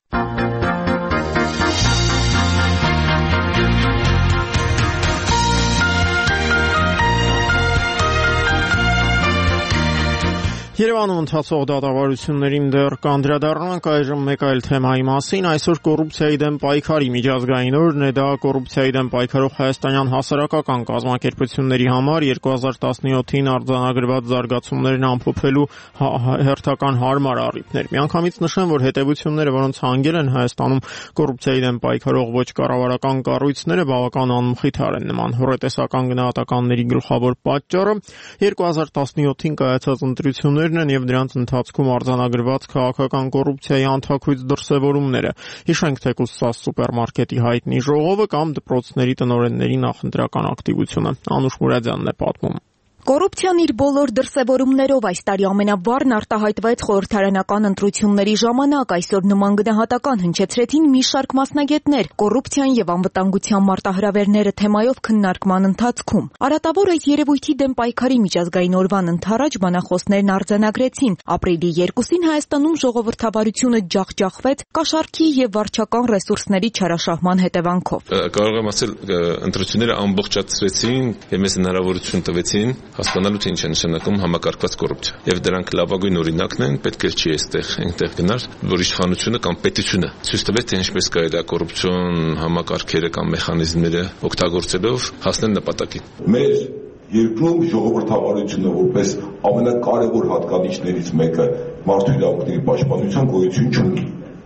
Երևանում ընթացող դատավարություններին դեռ կանդրադառնանք այժմ մեկ այլ թեմայի մասին։ Այսօր կոռուպցիայի դեմ պայքարի միջազգային օրն է, դա կոռուպցիայի դեմ պայքարող հայաստանյան հասարակական կազմակերպությունների համար 2017-ին արձանագրված զարգացումներն ամփոփելու հերթական հարմար առիթներ։ Միանգամից նշեմ, որ հետևությունները, որոնց հանգել են Հայաստանում կոռուպցիայի դեմ պայքարող ոչ կառավարական կառույցները, բավական անմխիթար են նման հոռետեսական գնահատականների գլխավոր պատճառը 2017-ին կայացած ընտրություններ եւ դրանց ընթացքում արձանագրված քաղաքական կոռուպցիայի անթաքույց դրսևորումները։ Հիշենք թեկուզ ՍԱՍ սուպերմարկետի հայտնի ժողովը կամ դպրոցների տնօրենների նախընտրական ակտիվությունը։ Անուշ Մուրադյանն է պատմում։ Կոռուպցիան իր բոլոր դրսևորումներով այս տարի ամենավառն արտահայտվեց խորհրդարանական ընտրությունների ժամանակ։ Այսօր նման գնահատական հնչեցրեցին մի շարք մասնագետներ կոռուպցիան եւ անվտանգության մարտահրավերները թեմայով քննարկման ընթացքում։ Արատավոր այս երևույթի դեմ պայքարի միջազգային օրվան ընթരാճ բանախոսներն արձանագրեցին։ Ապրիլի 2-ին Հայաստանում ժողովրդավարությունը ջախջախվեց կաշառքի եւ վարչական ռեսուրսների չարաշահման հետևանքով։ Կարող եմ ասել, ընտրությունները ամբողջացրեցին եւ մեզ հնարավորություն տվեցին հասկանալու թե ինչ է նշանակում համակարգված կոռուպցիա։ Եվ դրանք լավագույն օրինակն են, պետք է չի այնտեղ գնար, որ իշխանությունը կամ պետությունը ցույց տվեց թե ինչպես կարելի է կոռուպցիոն համակարգերը կամ մեխանիզմները օգտագործելով հասնել նպատակին։ Մեր երկրում ժողովրդավարությունը որպես ամենակարևոր հատկանիշներից մեկը մարդու իրավունքների պաշտպանության գոյություն չունի։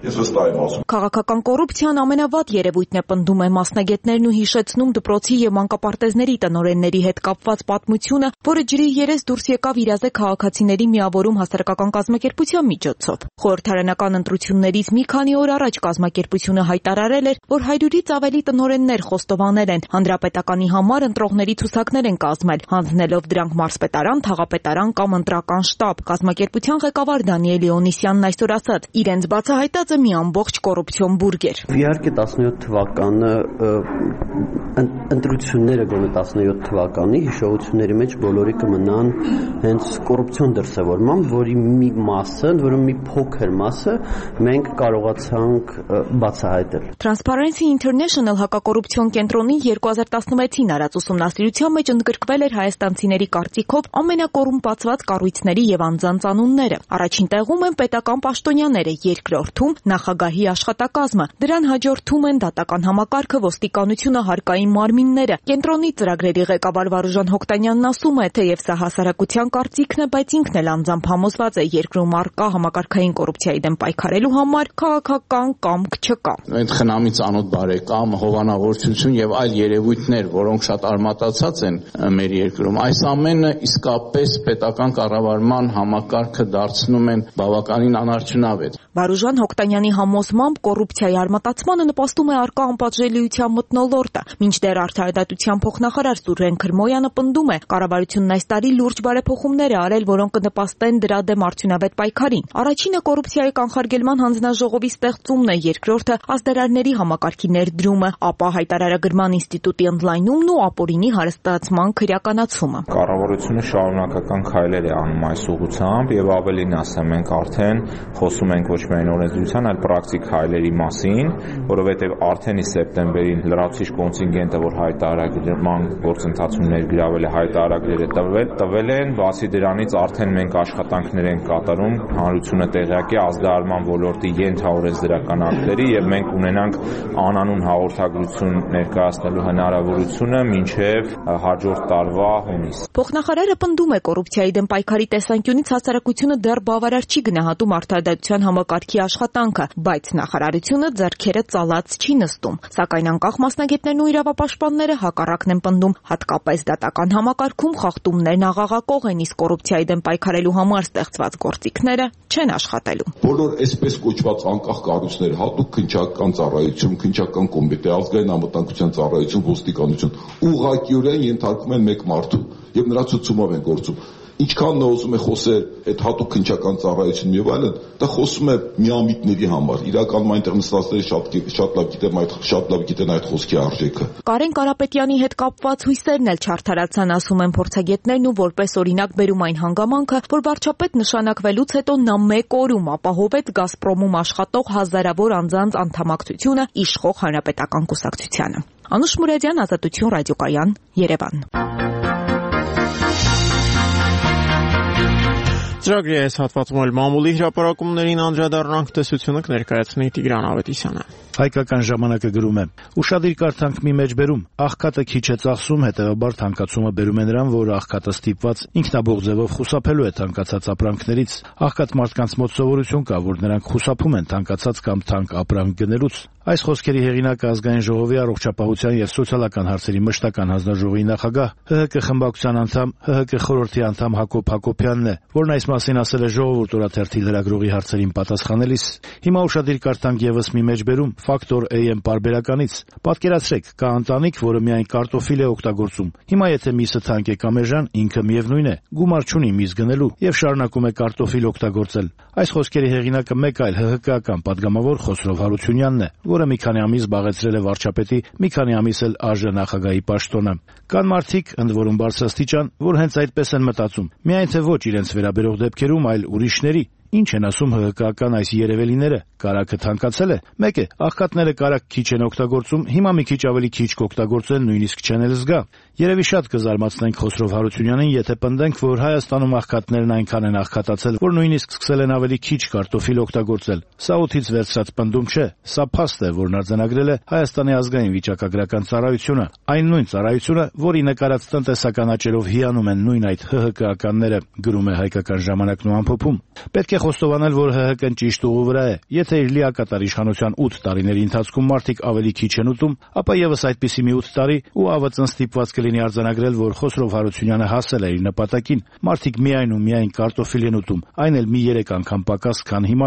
Ես վստահ եմ ասում։ Քաղաքական կոռուպցիան ամենավատ երևույթն է, պնդում է մասնագետներն ու հիշեցնում դպրոցի եւ մանկապարտեզների տնօրենների հետ կապված պատմությունը, որը ջրի երես դուրս եկավ իրազե քաղաքացիների միավորում հասարակական կազմակերպության միջոցով։ Խորհրդարանական ընտրություններից մի քանի օր առաջ կազմակերպությունը հայտարարել էր, որ 100-ից ավելի տնօրեններ խոստովանել են, հանրապետականի համար ընտրողների ցուցակներ են կազմել, հանձնելով դրանք մարզպետարան, թաղապետարան կամ ընտրական շտաբ։ Կազմակերպության ղեկավար Դանիել Լեոնիսյանն այսօր ասաց, իրենց բացահայտածը մի ամբողջ կոռուպցիոն բուրգ էր։ Իհարկե 17 թվականը ընտրությունները գոնե 17 թվականի հիշողությունների մեջ բոլորի կմնան հենց կոռուպցիոն դրսևորմամբ, որի մի մասը, որը մի փոքր մասը մենք կարողացանք բացահայտել։ Transparency International հակակոռուպցիոն կենտրոնի 2016-ին արած ուսումնասիրության մեջ ընդգրկվել էր հայաստանցիների կարծիքով ամենակոռումպացված կառույցների եւ անձանց անունները։ Առաջին տեղում են պետական պաշտոնյաները, երկրորդում նախագահի աշխատակազմը, դրան հաջորդում են դատական համակարգը, ոստիկանությունը, հարկային մարմինները։ Կենտրոնի ծրագրերի ղեկավար Վարուժան Հոկտանյանն ասում է, թեև սա հասարակության կարծիքն է, բայց ինքն էլ անձամբ համոզված է, երկրում առկա համակարգային կոռուպցիայի դեմ պայքարելու համար քաղաքական կամք չկա։ Այդ խնամի ծանոթ բարեկամ, հովանավորություն եւ այլ երևույթներ, որոնք շատ արմատացած են մեր երկրում, այս ամենը իսկապես պետական կառավարման համակարգը դարձնում են բավականին անարդյունավետ։ Վարուժան Հոկտանյանի համոզմամբ կոռուպցիայի արմատացմանը նպաստում է առկա անպատժելիության մթնոլորտը։ Մինչդեռ արդարադատության փոխնախարար Սուրեն Քրմոյանը պնդում է, կառավարությունն այս տարի լուրջ բարեփոխումներ է արել, որոնք կնպաստեն դրա դեմ արդյունավետ պայքարին։ Առաջինը կոռուպցիայի կանխարգելման հանձնաժողովի ստեղծումն է, երկրորդը ազդարարների համակարգի ներդրումը, ապա հայտարարագրման ինստիտուտի ընդլայնումն ու ապօրինի հարստացման քրեականացումը։ Կառավարությունը շարունակական քայլեր է անում այս ուղղությամբ եւ ավելին ասեմ, մենք արդեն խոսում ենք ոչ միայն օրենսդրության, այլ պրակտիկ քայլերի մասին, որովհետեւ արդեն սեպտեմբերին լրացուցիչ կոնտինգենտը, որ հայտարարման գործընթացում ներգրավել է, հայտարարագրերը տվել են, բացի դրանից արդեն մենք աշխատանքներ ենք կատարում, հանրությունը տեղյակ է ազդարարման ոլորտի ենթաօրենսդրական ակտերի եւ մենք ունենանք անանուն հաղորդագրություն ներկայացնելու հնարավորությունը մինչեւ հաջորդ տարվա հունիս։ Փոխնախարարը պնդում է, կոռուպցիայի դեմ պայքարի տեսանկյունից հասարակությունը դեռ բավարար չի գնահատում արդարադատության համակարգի աշխատանքը, բայց նախարարությունը ձեռքերը ծալած չի նստում։ Սակայն անկախ մասնագետներն ու իրավապաշտպանները հակառակն են պնդում, հատկապես դատական համակարգում խախտումներն աղաղակող են, իսկ կոռուպցիայի դեմ պայքարելու համար ստեղծված գործիքները չեն աշխատելու։ Բոլոր այսպես կոչված անկախ կառույցները, հատուկ քննչական ծառայություն, քննչական կոմիտե, ազգային անվտանգության ծառայություն, ոստիկանություն, ուղղակիորեն ենթարկվում են մեկ մարդու եւ նրա ցուցումով են գործում։ Ինչքան նա ուզում է խոսել այդ հատուկ քննչական ծառայությունն եւ այլն, դա խոսում է միամիտների համար։ Իրականում այնտեղ նստածները շատ լավ գիտեն այդ խոսքի արժեքը։ Կարեն Կարապետյանի հետ կապված հույսերն էլ չարդարացան, ասում են փորձագետներն ու որպես օրինակ բերում այն հանգամանքը, որ վարչապետ նշանակվելուց հետո նա մեկ օրում ապահովեց Գազպրոմում աշխատող հազարավոր անձանց անդամակցությունը իշխող հանրապետական կուսակցությանը։ Անուշ Մուրադյան, Ազատություն ռադիոկայան, Երևան։ Ծրագրի այս հատվածում էլ մամուլի հրապարակումներին անդրադառնանք, տեսությունը կներկայացնի Տիգրան Ավետիսյանը։ Հայկական ժամանակը գրում է. «Ուշադիր կարդանք մի մեջբերում. աղքատը քիչ է ծախսում, հետևաբար թանկացումը բերում է նրան, որ աղքատը ստիպված ինքնաբող ձևով խուսափելու է թանկացած ապրանքներից։ Աղքատ մարդկանց մոտ սովորություն կա, որ նրանք խուսափում են թանկացած կամ թանկ ապրանք գնելուց»։ Այս խոսքերի հեղինակը Ազգային ժողովի առողջապահության եւ սոցիալական հարցերի մշտական հանձնաժողովի նախագահ, ՀՀԿ խմբակցության անդամ, ՀՀԿ խորհրդի անդամ Հակոբ Հակոբյանն է, որն այս մասին ասել է Ժողովուրդ օրաթերթի լրագրողի հարցերին պատասխանելիս։ Հիմա ուշադիր կարդանք եւս մի մեջբերում Ֆակտոր AM պարբերականից։ Պատկերացրեք, կա ընտանիք, որը միայն կարտոֆիլ է օգտագործում։ Հիմա եթե միսը թանկ է կամ էժան, ինքը միևնույն է, գումար չունի միս գնելու եւ շարունակում է կարտոֆիլ օգտագործել։ Այս խոսքերի հեղինակը մեկ այլ ՀՀԿ-ական падգամավոր Խոսրով Հարությունյանն է, որը մի քանի ամիս զբաղեցրել է վարչապետի, մի քանի ամիս էլ ԱԺ նախագահի պաշտոնը։ Կան մարդիկ, ընդ որում բարձրաստիճան, որ հենց այդպես են մտածում։ Միայն թե ոչ իրենց վերաբերող դեպքերում, այլ ուրիշների։ Ինչ են ասում ՀՀԿ-ական այս երևելիները։ Կարակը թանկացել է։ Մեկ է, աղքատները կարակ քիչ են օգտագործում, հիմա մի քիչ ավելի քիչ կօգտագործեն, նույնիսկ չեն էլ զգա։ Երևի շատ կզարմացնենք Խոսրով Հարությունյանին, եթե պնդենք, որ Հայաստանում աղքատներն այնքան են աղքատացել, որ նույնիսկ սկսել են ավելի քիչ կարտոֆիլ օգտագործել։ Սա օդից վերցրած պնդում չէ, սա փաստ է, որն արձանագրել է Հայաստանի ազգային վիճակագրական ծառայությունը, այն նույն ծառայությունը, որի նկարած տնտեսական աճերով հիանում են նույն այդ ՀՀԿ-ականները, գրում է Հայկական ժամանակն ու ամփոփում։ Պետք է խոստովանել, որ ՀՀԿ-ն ճիշտ ուղու վրա է։ Եթե իր լիակատար իշխանության 8 տարիների ընթացքում մարդիկ ավելի քիչ են ուտում, ապա եւս այդպիսի մի 8 տարի ու ԱՎԾ-ն ստիպված կլինի արձանագրել, որ Խոսրով Հարությունյանը հասել է իր նպատակին։ Մարդիկ միայն ու միայն կարտոֆիլ են ուտում, այն էլ մի 3 անգամ պակաս, քան հիմա։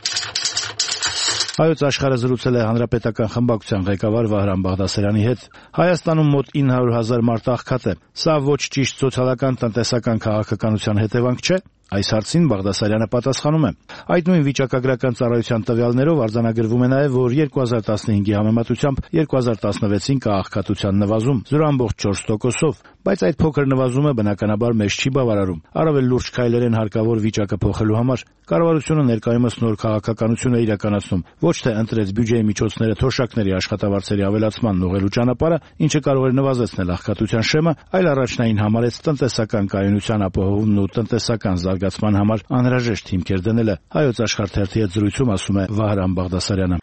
Հայոց աշխարհը զրուցել է հանրապետական խմբակցության ղեկավար Վահրամ Բաղդասարյանի հետ։ Հայաստանում մոտ 900,000 մարդ աղքատ է։ Սա ոչ ճիշտ սոցիալական տնտեսական քաղաքականության հետևանք չէ։ Այս հարցին Բաղդասարյանը պատասխանում է. Այդ նույն վիճակագրական ծառայության տվյալներով արձանագրվում է նաև, որ 2015-ի համեմատությամբ 2016-ին կա աղքատության նվազում 0.4%-ով, բայց այդ փոքր նվազումը բնականաբար մեզ չի բավարարում։ Առավել լուրջ քայլեր են հարկավոր վիճակը փոխելու համար։ Կառավարությունը ներկայումս նոր քաղաքականություն է իրականացնում, ոչ թե ընտրեց բյուջեի միջոցները թոշակների աշխատավարձերի ավելացմանն ուղղելու ճանապարհը, ինչը կարող էր նվազեցնել աղքատության շեմը, այլ առաջնային համարեց տնտեսական կայունության ապահովումն ու տնտեսական զարգացման համար անհրաժեշտ հիմքեր դնելը։ Հայոց աշխարհ թերթի հետ զրույցում ասում է Վահրամ Բաղդասարյանը։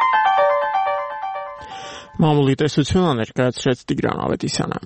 Մամուլի տեսությունը ներկայացրեց Տիգրան Ավետիսյանը։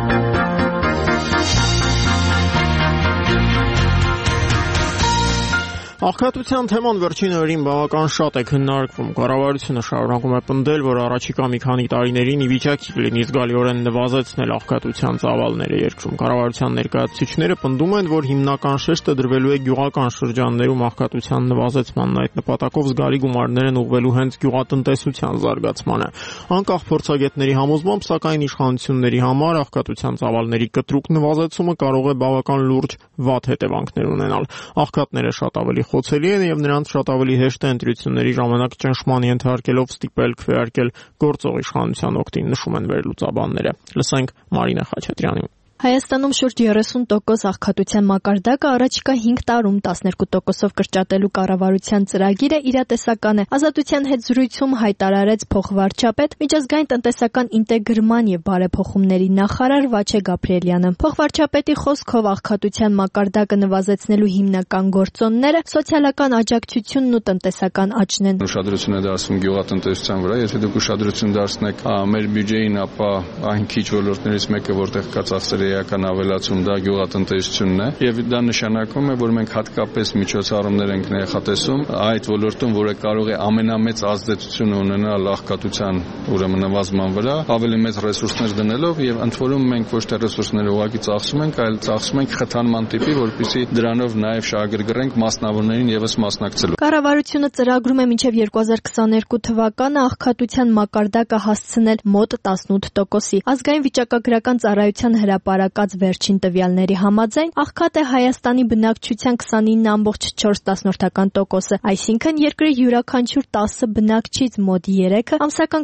Աղքատության թեման վերջին օրերին բավական շատ է քննարկվում։ Կառավարությունը շարունակում է պնդել, որ առաջիկա մի քանի տարիներին ի վիճակի կլինի զգալիորեն նվազեցնել աղքատության ծավալները երկրում։ Կառավարության ներկայացուցիչները պնդում են, որ հիմնական շեշտը դրվելու է գյուղական շրջաններում աղքատության նվազեցմանն, այդ նպատակով զգալի գումարներ են ուղղվելու հենց գյուղատնտեսության զարգացմանը։ Անկախ փորձագետների համոզմամբ, սակայն իշխանությունների համար աղքատության ծավալների կտրուկ նվազեցումը կարող է բավական լուրջ վատ հետևանքներ ունենալ։ Աղքատները շատ ավելի խոցելի են եւ նրանց շատ ավելի հեշտ է ընտրությունների ժամանակ ճնշման ենթարկելով ստիպել քվեարկել գործող իշխանության օգտին, նշում են վերլուծաբանները։ Լսենք Մարինա Խաչատրյանին։ Հայաստանում շուրջ 30% աղքատության մակարդակը առաջիկա 5 տարում 12%-ով կրճատելու կառավարության ծրագիրը իրատեսական է։ Ազատության հետ զրույցում հայտարարեց փոխվարչապետ, միջազգային տնտեսական ինտեգրման եւ բարեփոխումների նախարար Վաչե Գաբրիելյանը։ Փոխվարչապետի խոսքով աղքատության մակարդակը նվազեցնելու հիմնական գործոնները սոցիալական աջակցությունն ու տնտեսական աճն են։ Ուշադրություն է դարձվում գյուղատնտեսության վրա, եթե դուք ուշադրություն դարձնեք մեր բյուջեին, ապա այն քիչ ոլորտներից մեկը, որտեղ կա ծախսերի էական ավելացում, դա գյուղատնտեսությունն է, եւ դա նշանակում է, որ մենք հատկապես միջոցառումներ ենք նախատեսում այդ ոլորտում, որը կարող է ամենամեծ ազդեցություն ունենալ աղքատության ուրեմն նվազման վրա, ավելի մեծ ռեսուրսներ դնելով, եւ ընդ որում մենք ոչ թե ռեսուրսները ուղղակի ծախսում ենք, այլ ծախսում ենք խթանման տիպի, որպեսզի դրանով նաեւ շահագրգռենք մասնավորներին եւս մասնակցելու։ Կառավարությունը ծրագրում է մինչև 2022 թվականը աղքատության մակարդակը հասցնել մոտ 18%-ի։ Ազգային վիճակագրական ծառայության հրապարակած վերջին տվյալների համաձայն աղքատ է Հայաստանի բնակչության 29.4%-ը, այսինքն երկրի յուրաքանչյուր 10 բնակչից մոտ 3-ը ամսական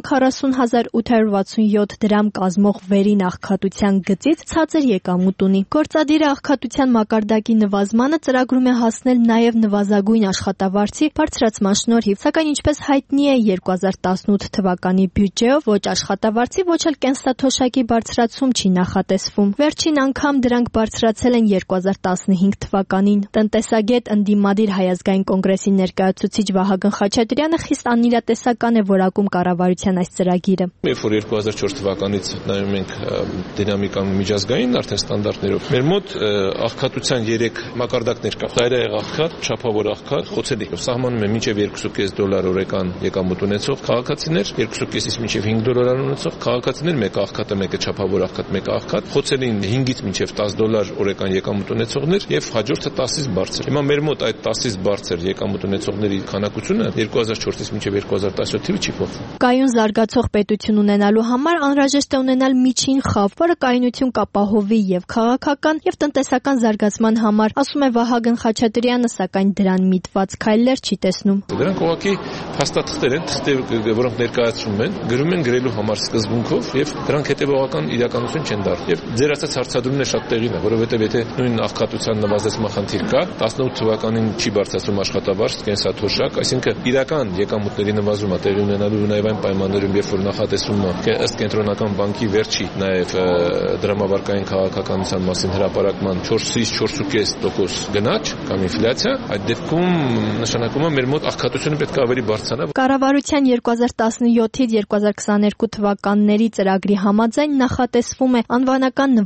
40,867 դրամ կազմող վերին աղքատության գծից ցածր եկամուտ ունի։ Գործադիրը աղքատության մակարդակի նվազմանը ծրագրում է հասնել նաև նվազագույն աշխատավարձի բարձրացման շնորհիվ, սակայն ինչպես հայտնի է 2018 թվականի բյուջեով ոչ աշխատավարձի, ոչ էլ կենսաթոշակի բարձրացում չի նախատեսվում։ Վերջին անգամ դրանք բարձրացել են 2015 թվականին։ Տնտեսագետ ընդդիմադիր Հայազգային կոնգրեսի ներկայացուցիչ Վահագն Խաչատրյանը խիստ անիրատեսական է որակում կառավարության այս ծրագիրը։ Երբ որ 2004 թվականից նայում ենք դինամիկան միջազգային արդեն ստանդարտներով, մեր մոտ աղքատության 3 մակարդակներ կա։ Ծայրահեղ աղքատ, չափավոր աղքատ, խոցելի։ Սահմանում է մինչև $2.5 օրական եկամուտ ունեցող քաղաքացիներ, 2.5-ից մինչև $5 ունեցող քաղաքացիներ, մեկը աղքատը, մեկը չափավոր աղքատ, մեկը աղքատ, խոցելին 5-ից մինչև $10 օրական եկամուտ ունեցողներ եւ հաջորդը 10-ից բարձր։ Հիմա մեր մոտ այդ 10-ից բարձր եկամուտ ունեցողների քանակությունը 2004-ից մինչև 2017 թվականին չի փոխվում։ Կայուն զարգացող պետություն ունենալու համար անհրաժեշտ է ունենալ միջին խավ, որը կայունություն կապահովի եւ քաղաքական եւ տնտեսական զարգացման համար, ասում է Վահագն Խաչատրյանը, սակայն դրան միտված քայլեր չի տեսնում։ Դրանք ուղղակի փաստաթղթեր են, թղթեր, որոնք ներկայացվում են, գրում են գրելու համար սկզբունքով եւ դրանք հետեւողական իրականություն չեն դարձել։ Եվ ձեր ասած հարցադրումն է շատ տեղին է, որովհետեւ եթե նույն աղքատության նվազեցման խնդիր կա, 18 թվականին չի բարձրացում աշխատավարձ, կենսաթոշակ, այսինքն իրական եկամուտների նվազումը տեղի ունենալու նաեւ այն պայմաններում, երբ որ նախատեսվում է ըստ կենտրոնական բանկի վերջի նաեւ դրամավարկային քաղաքականության մասին հրապարակման 4-ից 4.5% գնաճ կամ ինֆլյացիա, այդ դեպքում նշանակում է մեր մոտ աղքատությունը պետք է ավելի բարձրանա։ Կառավարության 2017-ից 2022 թվականների ծրագրի համաձայն նախատեսվում է անվանական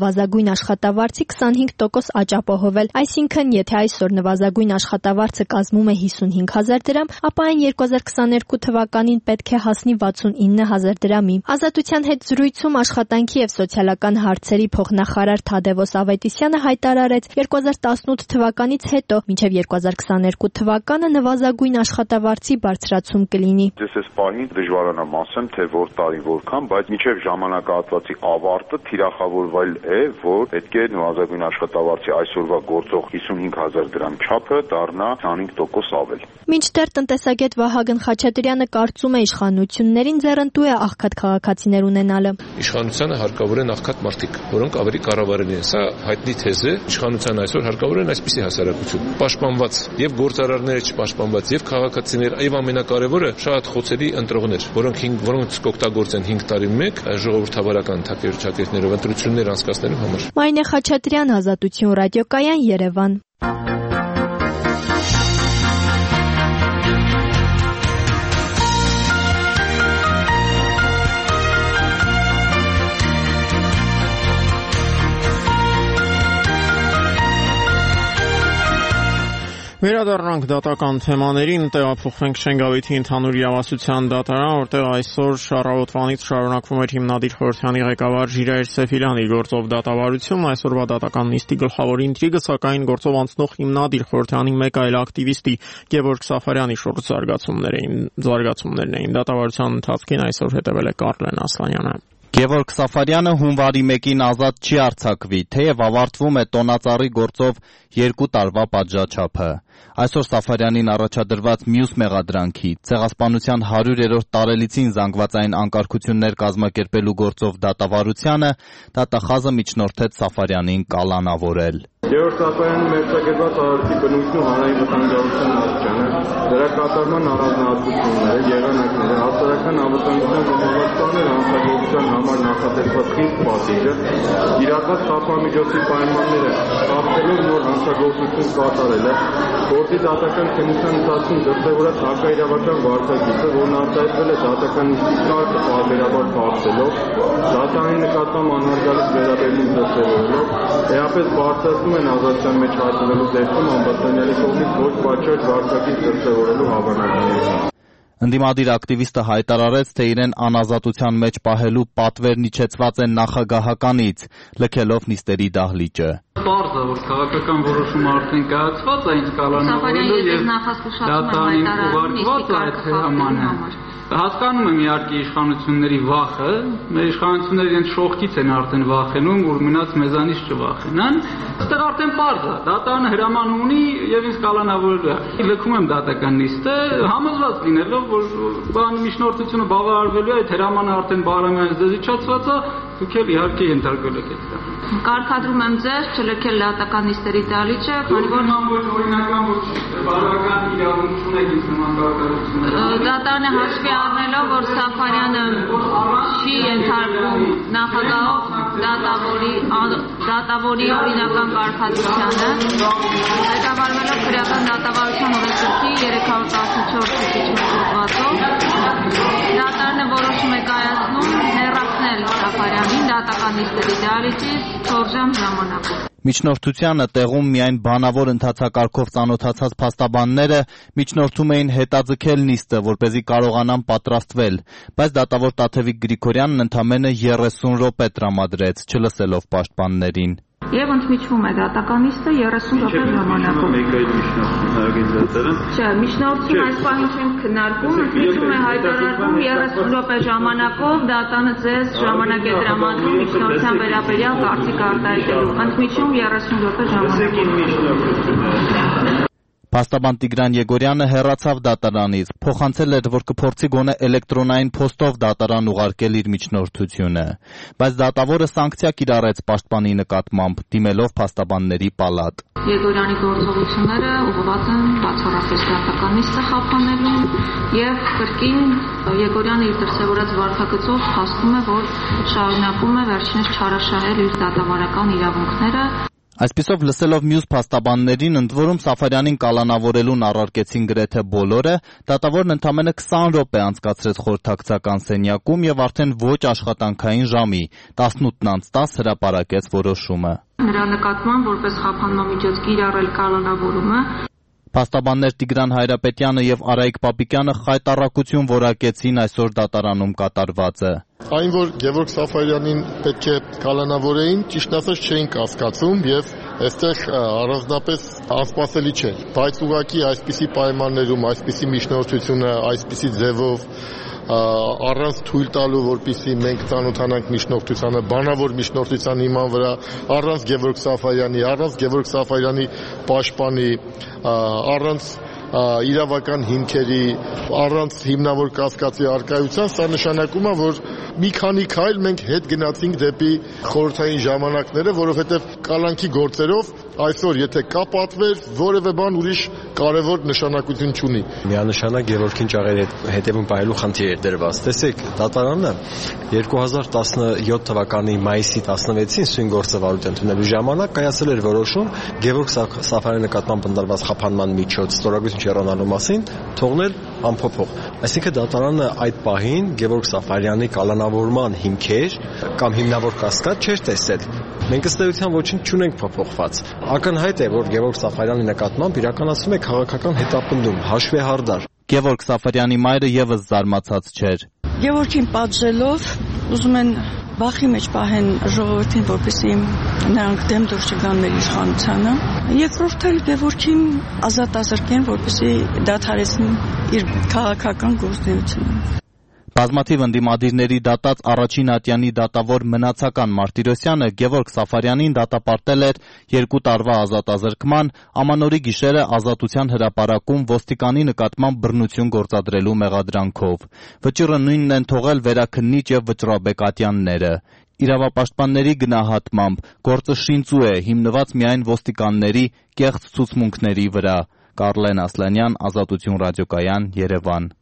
նվազագույն աշխատավարձի 25% աճ ապահովել, այսինքն եթե այսօր նվազագույն աշխատավարձը կազմում է 55,000 դրամ, ապա այն 2022 թվականին պետք է հասնի 69,000 դրամի։ Ազատության հետ զրույցում աշխատանքի եւ սոցիալական հարցերի փոխնախարար Թադևոս Ավետիսյանը հայտարարեց 2018 թվականից հետո մինչև 2022 թվականը նվազագույն աշխատավարձի բարձրացում կլինի։ Ես այս պահին դժվարանամ ասեմ, թե որ տարի որքան, բայց մինչև ժամանակահատվածի ավարտը թիրախավորվել է, որ պետք է նվազագույն աշխատավարձի այսօրվա գործող 55,000 դրամ չափը դառնա 25% ավել։ Մինչդեռ տնտեսագետ Վահագն Խաչատրյանը կարծում է իշխանություններին ձեռնտու է աղքատ քաղաքացիներ ունենալը։ Իշխանությանը հարկավոր են աղքատ մարդիկ, որոնք ավելի կառավարելի են։ Սա հայտնի թեզ է։ Իշխանության այսօր հարկավոր են այսպիսի հասարակություն։ Պաշտպանված եւ գործարարները չպաշտպանված եւ քաղաքացիներ, եւ ամենակարևորը շատ խոցելի ընտրողներ, որոնք կօգտագործեն 5 տարի մեկ ժողովրդավարական թակերչակետներով ընտրություններ անցկացնելու համար։ Մարինե Խաչատրյան, Ազատություն ռադիոկայան, Երևան։ Վերադառնանք դատական թեմաներին, տեղափոխվենք Շենգավիթի ընդհանուր իրավասության դատարան, որտեղ այսօր առավոտվանից շարունակվում էր հիմնադիր խորհրդանի ղեկավար Ժիրայր Սեֆիլյանի գործով դատավարություն։ Այսօրվա դատական նիստի գլխավոր ինտրիգը սակայն գործով անցնող հիմնադիր խորհրդանի մեկ այլ ակտիվիստի Գևորգ Սաֆարյանի շուրջ զարգացումներն էին։ Դատավարության ընթացքին այսօր հետևել է Կարլեն Ասլանյանը։ Գևորգ Սաֆարյանը հունվարի 1-ին ազատ չի արձակվի, թեև ավարտվում է տոնածառի գործով 2 տարվա պատժաչափը։ Այսօր Սաֆարյանին առաջադրված մյուս մեղադրանքի ցեղասպանության 100-րդ տարելիցին զանգվածային անկարգություններ կազմակերպելու գործով դատավարությանը դատախազը միջնորդեց Սաֆարյանին կալանավորել։ Գևորգ Սաֆարյանի մերձակերպված արարքի բնույթն ու հանրային վտանգավորության աստիճանը, դրա կատարման առանձնահատկությունները, եղանակները, հասարակական անվտանգության ոտնահարման հանցագործության համար նախատեսված խիստ պատիժը, իրակված խափամիջոցի պայմանները, խախտելով նոր հանցագործություն կատարելը, գործի դատական քննության ընթացքում դրսևորած հակաիրավական վարքագիծը, որն արտահայտվել է դատական նիստի կարգը պարբերաբար խախտելով, դատարանի նկատմամբ անհարգալից վերաբերմունք դրսևորելով, էապես բարձրացնում են ազատության մեջ հայտնվելու դեպքում ամբաստանյալի կողմից ոչ պատշաճ վարքագիծ դրսևորելու հավանականությունը։ Ընդդիմադիր ակտիվիստը հայտարարեց, թե իրեն անազատության մեջ պահելու պատվերն իջեցված են նախագահականից, լքելով նիստերի դահլիճը։ Պարզ է, որ քաղաքական որոշումը արդեն կայացված է, ինձ կալանավորելու եւ դատարանին ուղարկված է այդ հրամանը։ Հասկանում եմ իհարկե իշխանությունների վախը, մեր իշխանությունները իրենց շողքից են արդեն վախենում, որ մնաց մեզանից չվախենան։ Այստեղ արդեն պարզ է, դատարանը հրաման ունի եւ ինձ կալանավորելու է։ Լքում եմ դատական նիստը, համոզված լինելով, որ միջնորդությունը բավարարվելու է, այդ հրամանը արդեն Բաղրամյանից ձեզ իջացված է, դուք էլ իհարկե ենթարկվել եք այդ։ Կարգադրում եմ ձեզ չլքել դատական նիստերի դահլիճը, քանի որ ոչ օրինական ոչ բավական իրավունք ունեք ինձ նման կարգադրությունները։ Դատարանը հաշվի առնելով, որ Սաֆարյանը չի ենթարկվում նախագահով դատավորի օրինական կարգադրությանը, ղեկավարվելով քրեական դատավարության օրենսգրքի 314-ից հոդվածով, դատարանը որոշում է կայացնում հեռացնել Սաֆարյանին դատական նիստերի դահլիճից 4 ժամ ժամանակով։ Միջնորդությանը տեղում միայն բանավոր ընթացակարգով ծանոթացած փաստաբանները միջնորդում էին հետաձգել նիստը, որպեսզի կարողանան պատրաստվել, բայց դատավոր Տաթևիկ Գրիգորյանն ընդամենը 30 րոպե տրամադրեց, չլսելով պաշտպաններին։ Եվ ընդմիջվում է դատական նիստը 30 րոպե ժամանակով։ Մեկ այլ միջնորդում հրագիծել։ Չէ, միջնորդում այս պահին չենք քննարկում, ընդմիջում է հայտարարվում 30 րոպե ժամանակով դատանը ձեզ ժամանակ է տրամադրում միջնորդության վերաբերյալ կարծիք արտահայտելու։ Ընդմիջում 30 րոպե ժամանակով։ Փաստաբան Տիգրան Եգորյանը հեռացավ դատարանից, փոխանցել էր, որ կփորձի գոնե էլեկտրոնային փոստով դատարան ուղարկել իր միջնորդությունը, բայց դատավորը սանկցիա կիրառեց պաշտպանի նկատմամբ, դիմելով փաստաբանների պալատ։ Եգորյանի գործողությունները ուղղված են բացառապես դատական նիստը խափանելուն եւ կրկին Եգորյանը իր դրսևորած վարքագծով փաստում է, որ շարունակում է վերջինս չարաշահել իր դատավարական իրավունքները։ Այսպիսով լսելով մյուս փաստաբաններին, ընդ որում Սաֆարյանին կալանավորելուն առարկեցին գրեթե բոլորը, դատավորն ընդամենը 20 րոպե անցկացրեց խորհրդակցական սենյակում եւ արդեն ոչ աշխատանքային ժամի 18:10 հրապարակեց որոշումը։ Նրա նկատմամբ որպես խափանման միջոց կիրառել կալանավորումը Փաստաբաններ Տիգրան Հայրապետյանը եւ Արայիկ Պապիկյանը խայտառակություն որակեցին այսօր դատարանում կատարվածը։ Այն, որ Գևորգ Սաֆարյանին պետք է կալանավորեին, ճիշտ ասած չէին կասկածում եւ այստեղ առանձնապես անսպասելի չէր, բայց ուղղակի այսպիսի պայմաններում, այսպիսի միջնորդությունը, այսպիսի ձևով առանց թույլ տալու, որպեսզի մենք ծանոթանանք միջնորդությանը, բանավոր միջնորդության հիման վրա, առանց Գևորգ Սաֆարյանի, առանց Գևորգ Սաֆարյանի պաշտպանի, առանց իրավական հիմքերի, առանց հիմնավոր կասկածի առկայության, սա նշանակում է, որ մի քանի քայլ մենք հետ գնացինք դեպի խորհրդային ժամանակները, որովհետև կալանքի գործերով այսօր եթե կա պատվեր, որևէ բան ուրիշ կարևոր նշանակություն չունի։ Միանշանակ Գևորգին ճաղերի հետևում պահելու խնդիր էր դրված։ Տեսեք, դատարանը 2017 թվականի մայիսի 16-ին սույն գործավարույթ ընդունելու ժամանակ կայացել էր որոշում Գևորգ Սաֆարյանի նկատմամբ ընդունված խափանման միջոց ստորագրություն չեռանալու մասին թողնել անփոփոխ։ Այսինքն դատարանը այդ պահին Գևորգ Սաֆարյանի կալանավորման հիմքեր կամ հիմնավոր կասկած չէր տեսել։ Մենք ըստ էության ոչինչ չունենք փոփոխված։ Ակնհայտ է, որ Գևորգ Սաֆարյանի նկատմամբ իրականացվում է քաղաքական հետապնդում, հաշվեհարդար։ Գևորգ Սաֆարյանի մայրը եւս զարմացած չէր։ Գևորգին պատժելով ուզում են վախի մեջ պահեն ժողովրդին, որպեսզի նրանք դեմ դուրս չգան մեր իշխանությանը։ Երկրորդ էլ Գևորգին ազատ ազրկեն, որպեսզի դադարեցնեն իր քաղաքական գործունեությունը։ Բազմաթիվ ընդդիմադիրների դատած առաջին ատյանի դատավոր մնացական Մարտիրոսյանը Գևորգ Սաֆարյանին դատապարտել էր 2 տարվա ազատազրկման, ամանորի գիշերը ազատության հրապարակում ոստիկանի նկատմամբ բռնություն գործադրելու մեղադրանքով։ Վճիռը նույնն են թողել վերաքննիչ եւ վճռաբեկ ատյանները։ Իրավապաշտպանների գնահատմամբ գործը շինծու է, հիմնված միայն ոստիկանների կեղծ ցուցմունքների վրա։ Կարլեն Ասլանյան, Ազատություն ռադիոկայան, Երևան։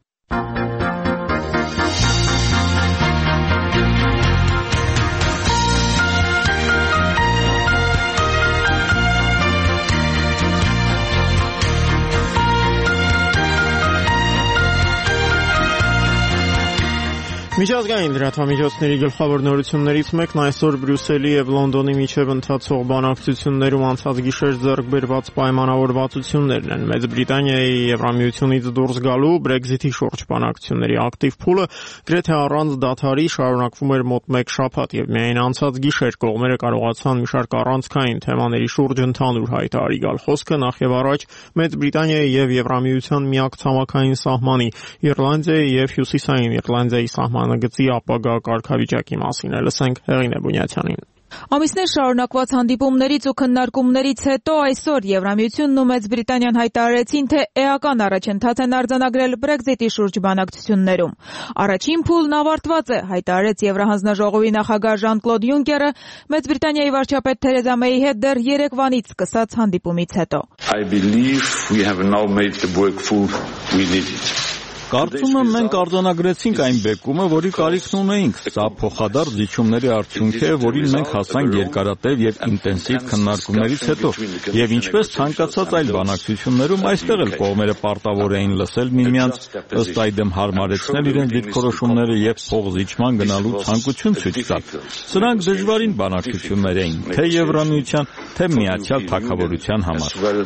Միջազգային լրատվամիջոցների գլխավոր նորություններից մեկն այսօր Բրյուսելի եւ Լոնդոնի միջև ընթացող բանակցություններում անցած գիշեր ձեռք բերված պայմանավորվածություններն են։ Մեծ Բրիտանիայի Եվրամիությունից դուրս գալու Brexit-ի շուրջ բանակցությունների ակտիվ փուլը գրեթե առանց դադարի շարունակվում էր մոտ 1 շաբաթ եւ միայն անցած գիշեր կողմերը կարողացան մի շարք առանցքային թեմաների շուրջ ընդհանուր հայտարարի գալ։ Խոսքը նախ եւ առաջ Մեծ Բրիտանիայի եւ Եվրամիության միակ ցամաքային սահմանի Իռլանդիայի եւ Հյուսիսային Իռլանդիայի սահմանագծի ապագա կարգավիճակի մասին է։ Լսենք Հեղինե Բունյացյանին։ Ամիսներ շարունակված հանդիպումներից ու քննարկումներից հետո այսօր Եվրամիությունն ու Մեծ Բրիտանիան հայտարարեցին, թե էական առաջընթաց են արձանագրել Brexit-ի շուրջ բանակցություններում։ Առաջին փուլն ավարտված է, հայտարարեց Եվրահանձնաժողովի նախագահ Ժան-Կլոդ Յունկերը Մեծ Բրիտանիայի վարչապետ Թերեզա Մեյի հետ դեռ երեկվանից սկսած հանդիպումից հետո։ I believe we have now made the work full we needed. Կարծում եմ մենք արձանագրեցինք այն բեկումը, որի կարիքն ունեինք։ Սա փոխադարձ զիջումների արդյունք է, որին մենք հասանք երկարատև եւ ինտենսիվ քննարկումներից հետո։ Եվ ինչպես ցանկացած այլ բանակցություններում, այստեղ էլ կողմերը պարտավոր էին լսել միմյանց, ըստ այդմ հարմարեցնել իրենց դիրքորոշումները եւ փոխզիջման գնալու ցանկություն ցույց տալ։ Սրանք դժվարին բանակցություններ էին, թե Եվրամիության, թե Միացյալ Թագավորության համար։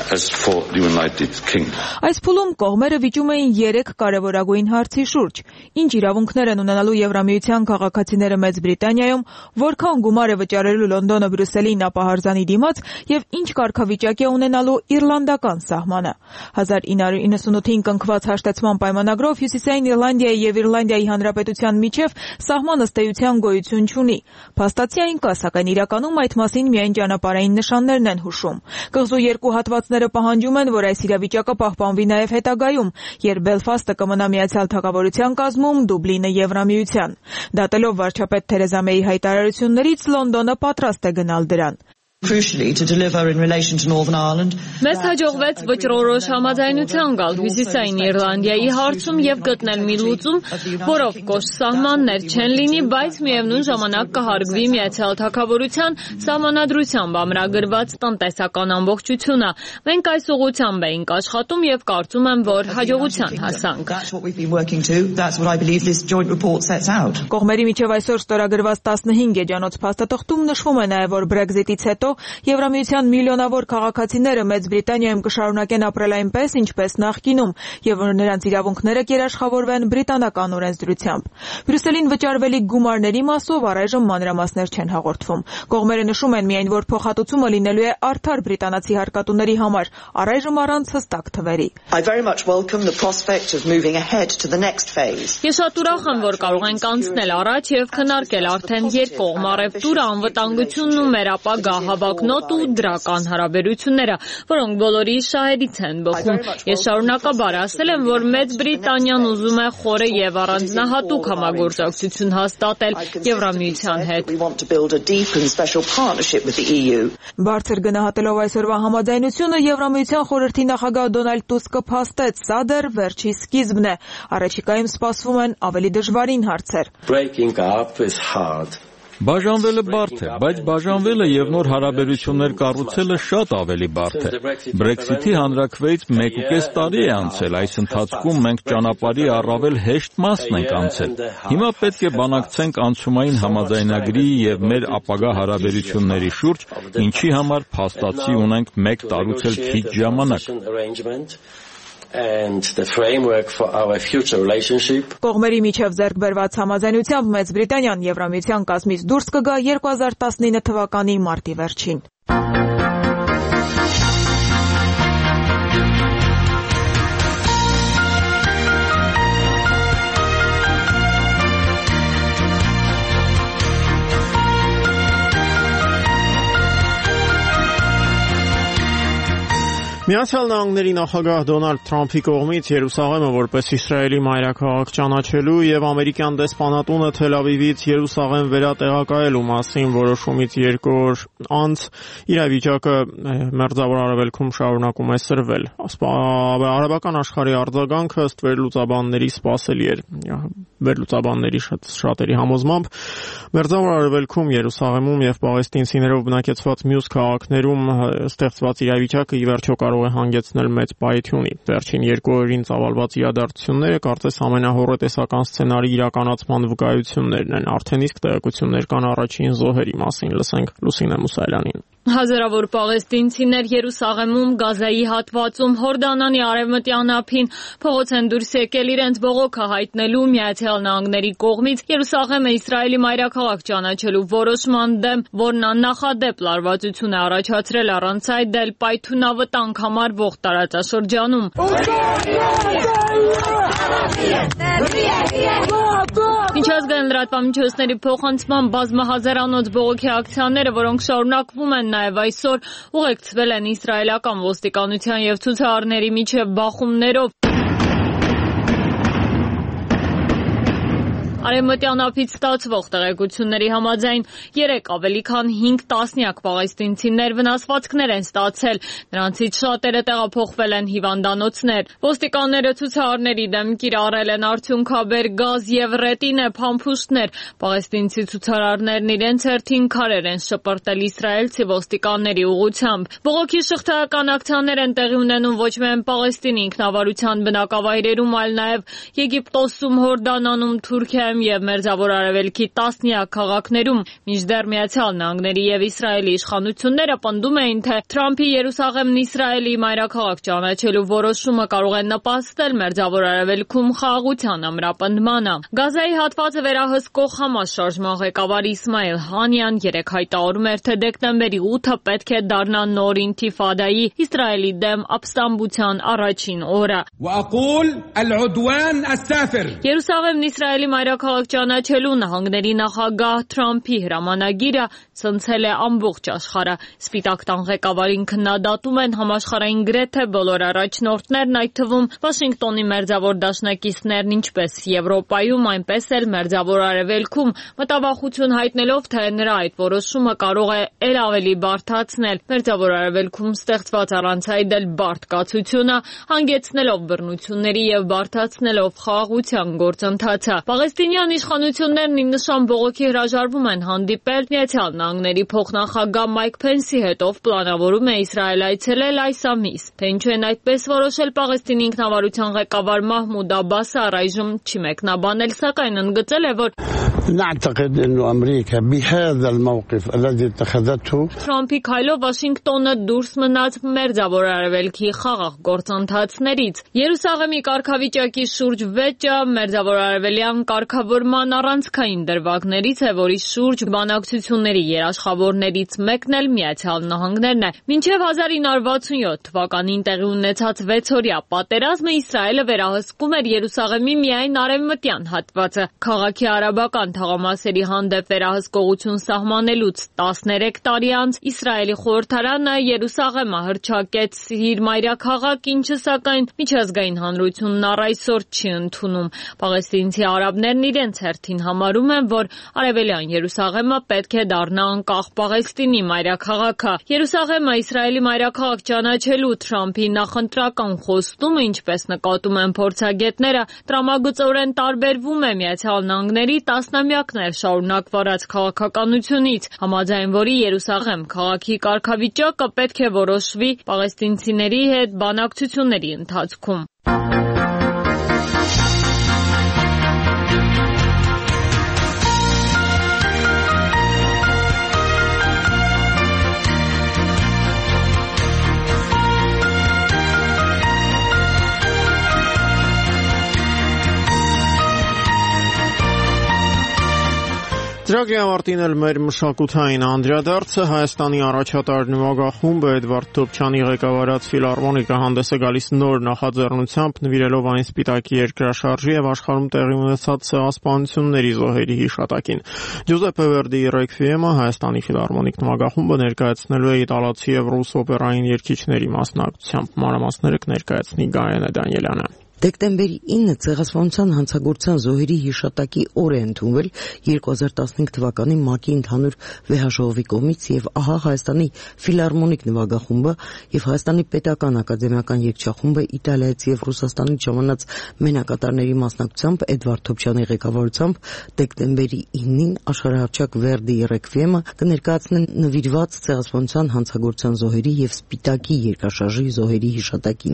Այս փուլում կողմերը վիճում էին 3 կարևորագույն հարցի շուրջ. ինչ իրավունքներ են ունենալու Եվրամիության քաղաքացիները Մեծ Բրիտանիայում, որքան գումար է վճարելու Լոնդոնը Բրյուսելին ապահարզանի դիմաց եւ ինչ կարգավիճակ է ունենալու իռլանդական սահմանը։ 1998-ին կնքված հաշտեցման պայմանագրով Հյուսիսային Իռլանդիայի եւ Իռլանդիայի Հանրապետության միջև սահման ըստ էության գոյություն չունի։ Փաստացի այն կա, սակայն իրականում այդ մասին միայն ճանապարհային նշաններն են հուշում։ Կղզու երկու հատվածները պահանջում են, որ այս իրավիճակը պահպանվի նաեւ հետագայում, երբ Բելֆաստը կմնա Միացյալ Թագավորության կազմում, Դուբլինը Եվրամիության։ Դատելով վարչապետ Թերեզա Մեյի հայտարարություններից Լոնդոնը պատրաստ է գնալ դրան։ Մեզ հաջողվեց վճռորոշ համաձայնության գալ Հյուսիսային Իռլանդիայի հարցում եւ գտնել մի լուծում, որով կոշտ սահմաններ չեն լինի, բայց միևնույն ժամանակ կհարգվի Միացյալ Թագավորության սահմանադրությամբ ամրագրված տնտեսական ամբողջությունը։ Մենք այս ուղղությամբ էինք աշխատում եւ կարծում եմ, որ հաջողության հասանք։ Կողմերի միջև այսօր ստորագրված 15 էջանոց փաստաթղթում նշվում է նաեւ, որ Brexit-ից հետո Եվրամիության միլիոնավոր քաղաքացիները Մեծ Բրիտանիայում կշարունակեն ապրել այնպես, ինչպես նախկինում, եւ որ նրանց իրավունքները կերաշխավորվեն բրիտանական օրենսդրությամբ։ Բրյուսելին վճարվելիք գումարների մասով առայժմ մանրամասներ չեն հաղորդվում։ Կողմերը նշում են միայն, որ փոխհատուցումը լինելու է արդար բրիտանացի հարկատուների համար, առայժմ առանց հստակ թվերի։ Ես շատ ուրախ եմ, որ կարող ենք անցնել առաջ եւ քննարկել արդեն երկկողմ առևտուրը, անվտանգությունն ու մեր ապագա հավակնոտ ու դրական հարաբերությունները, որոնք բոլորի շահերից են բխում։ Ես շարունակաբար ասել եմ, որ Մեծ Բրիտանիան ուզում է խորը եւ առանձնահատուկ համագործակցություն հաստատել Եվրամիության հետ։ Բարձր գնահատելով այսօրվա համաձայնությունը, Եվրամիության խորհրդի նախագահ Դոնալդ Տուսկը փաստեց, սա դեռ վերջի սկիզբն է։ Առաջիկայում սպասվում են ավելի դժվարին հարցեր։ Բաժանվելը բարդ է, բայց բաժանվելը եւ նոր հարաբերություններ կառուցելը շատ ավելի բարդ է։ Brexit-ի հանրաքվեից 1.5 տարի է անցել, այս ընթացքում մենք ճանապարհի առավել հեշտ մասն ենք անցել։ Հիմա պետք է բանակցենք անցումային համաձայնագրի եւ մեր ապագա հարաբերությունների շուրջ, ինչի համար փաստացի ունենք 1 տարուց էլ քիչ ժամանակ։ Կողմերի միջև ձեռք բերված համաձայնությամբ Մեծ Բրիտանիան Եվրամիության կազմից դուրս կգա 2019 թվականի մարտի վերջին։ Միացյալ Նահանգների նախագահ Դոնալդ Թրամփի կողմից Երուսաղեմը որպես Իսրայելի մայրաքաղաք ճանաչելու եւ ամերիկյան դեսպանատունը Թել Ավիվից Երուսաղեմ վերատեղակայելու մասին որոշումից 2 օր անց իրավիճակը Մերձավոր Արևելքում շարունակում է սրվել։ Արաբական աշխարհի արձագանքը ըստ վերլուծաբանների սպասելի էր։ Վերլուծաբանների շատերի համոզմամբ Մերձավոր Արևելքում, Երուսաղեմում եւ պաղեստինցիներով բնակեցված մյուս քաղաքներում ստեղծված իրավիճակը ի վերջո կարող է հանգեցնել մեծ պայթյունի։ Վերջին 2 օրերին ծավալված իրադարձությունները կարծես ամենահոռետեսական սցենարի իրականացման վկայություններն են։ Արդեն իսկ տեղեկություններ կան առաջին զոհերի մասին։ Լսենք Լուսինե Մուսայելյանին։ Հազարավոր պաղեստինցիներ Երուսաղեմում, Գազայի հատվածում, Հորդանանի արևմտյան ափին փողոց են դուրս եկել իրենց բողոքը հայտնելու Միացյալ Նահանգների կողմից Երուսաղեմը Իսրայելի մայրաքաղաք ճանաչելու որոշման դեմ, որն աննախադեպ լարվածություն է առաջացրել առանց այդ էլ պայթյունավտանգ համարվող տարածաշրջանում։ Միջազգային լրատվամիջոցների փոխանցման բազմահազարանոց բողոքի ակցիաները, որոնք շարունակվում են նաև այսօր, ուղեկցվել են իսրայելական ոստիկանության եւ ցուցարարների միջև բախումներով։ Արևմտյան ափից ստացվող տեղեկությունների համաձայն 3 ավելի քան 5 տասնյակ պաղեստինցիներ վնասվածքներ են ստացել, նրանցից շատերը տեղափոխվել են հիվանդանոցներ։ Ոստիկանները ցուցարարների դեմ կիրառել են արդյունքաբեր գազ եւ ռետինե փամփուշտներ։ Պաղեստինցի ցուցարարներն իրենց հերթին քարեր են շպրտել իսրայելցի ոստիկանների ուղղությամբ։ Բողոքի շղթայական ակցիաներ են տեղի ունենում ոչ միայն Պաղեստինի ինքնավարության բնակավայրերում, այլ նաեւ Եգիպտոսում, Հորդանանում, Թուրքիայում եւ Մերձավոր Արևելքի տասնյակ քաղաքներում։ Մինչդեռ Միացյալ Նահանգների եւ Իսրայելի իշխանությունները պնդում էին, թե Թրամփի Երուսաղեմն Իսրայելի մայրաքաղաք ճանաչելու որոշումը կարող է նպաստել Մերձավոր Արևելքում խաղաղության ամրապնդմանը։ Գազայի հատվածը վերահսկող Համաս շարժման ղեկավար Իսմայել Հանիան 3 հայտարարում էր, թե դեկտեմբերի 8-ը պետք է դառնա նոր ինթիֆադայի Իսրայելի դեմ ապստամբության առաջին օրը։ Երուսաղեմն Իսրայելի մայրաքաղաք մայրաքաղաք ճանաչելու նահանգների նախագահ Թրամփի հրամանագիրը ցնցել է ամբողջ աշխարհը։ Սպիտակ տան ղեկավարին քննադատում են համաշխարհային գրեթե բոլոր առաջնորդներն, այդ թվում Վաշինգտոնի մերձավոր դաշնակիցներն, ինչպես Եվրոպայում, այնպես էլ Մերձավոր Արևելքում, մտավախություն հայտնելով, թե նրա այդ որոշումը կարող է ել ավելի բարդացնել Մերձավոր Արևելքում ստեղծված առանց այդ էլ բարդ կացությունը, հանգեցնելով բռնությունների եւ բարդացնելով խաղաղության գործընթացը։ Պաղեստինյան իշխանություններն ի նշան բողոքի հրաժարվում են հանդիպել Միացյալ Նահանգների փոխնախագահ Մայք Փենսի հետ, ով պլանավորում է Իսրայել այցելել այս ամիս։ Թե ինչու են այդպես որոշել, Պաղեստինի ինքնավարության ղեկավար Մահմուդ Աբասը առայժմ չի մեկնաբանել, սակայն ընդգծել է, որ Թրամփի քայլով Վաշինգտոնը դուրս մնաց Մերձավոր Արևելքի խաղաղ գործընթացներից։ Երուսաղեմի կարգավիճակի շուրջ վեճը Մերձավոր Արևելյան կարգավորման առանցքային դրվագներից է, որի շուրջ բանակցությունների երաշխավորներից մեկն էլ Միացյալ Նահանգներն է։ Մինչև 1967 թվականին տեղի ունեցած 6-օրյա պատերազմը Իսրայելը վերահսկում էր Երուսաղեմի միայն արևմտյան հատվածը։ Քաղաքի արաբական թաղամասերի հանդեպ վերահսկողություն սահմանելուց 13 տարի անց Իսրայելի խորհրդարանը Երուսաղեմը հռչակեց իր մայրաքաղաք, ինչը սակայն միջազգային հանրությունն առ այսօր չի ընդունում։ Պաղեստինցի արաբներն իրենց հերթին համարում են, որ արևելյան Երուսաղեմը պետք է դառնա անկախ Պաղեստինի մայրաքաղաքը։ Երուսաղեմը Իսրայելի մայրաքաղաք ճանաչելու Թրամփի նախընտրական խոստումը, ինչպես նկատում են փորձագետները, տրամագծորեն տարբերվում է Միացյալ Նահանգների տասնամյակներ շարունակ վարած քաղաքականությունից, համաձայն որի Երուսաղեմ քաղաքի կարգավիճակը պետք է որոշվի պաղեստինցիների հետ բանակցությունների ընթացքում։ Ծրագրի ավարտին էլ մեր մշակութային անդրադարձը Հայաստանի առաջատար նվագախումբը Էդվարդ Թոփչյանի ղեկավարած ֆիլհարմոնիկը հանդես է գալիս նոր նախաձեռնությամբ, նվիրելով այն Սպիտակի երկրաշարժի եւ աշխարհում տեղի ունեցած ցեղասպանությունների զոհերի հիշատակին։ Ջուզեպպե Վերդիի ռեկվիեմը Հայաստանի ֆիլհարմոնիկ նվագախումբը ներկայացնելու է իտալացի եւ ռուս օպերային երգիչների մասնակցությամբ։ Մանրամասները կներկայացնի Գայանե Դանիելյանը։ Դեկտեմբերի 9-ը ցեղասպանության հանցագործության զոհերի հիշատակի օր է ընդունվել 2015 թվականի ՄԱԿ-ի ընդհանուր վեհաժողովի կողմից եւ ահա Հայաստանի ֆիլհարմոնիկ նվագախումբը եւ Հայաստանի պետական ակադեմիական երգչախումբը Իտալիայից եւ Ռուսաստանից ժամանած մենակատարների մասնակցությամբ Էդվարդ Թոփչյանի ղեկավարությամբ դեկտեմբերի 9-ին աշխարհահռչակ Վերդիի ռեկվիեմը կներկայացնեն նվիրված ցեղասպանության հանցագործության զոհերի եւ Սպիտակի երկրաշարժի զոհերի հիշատակին։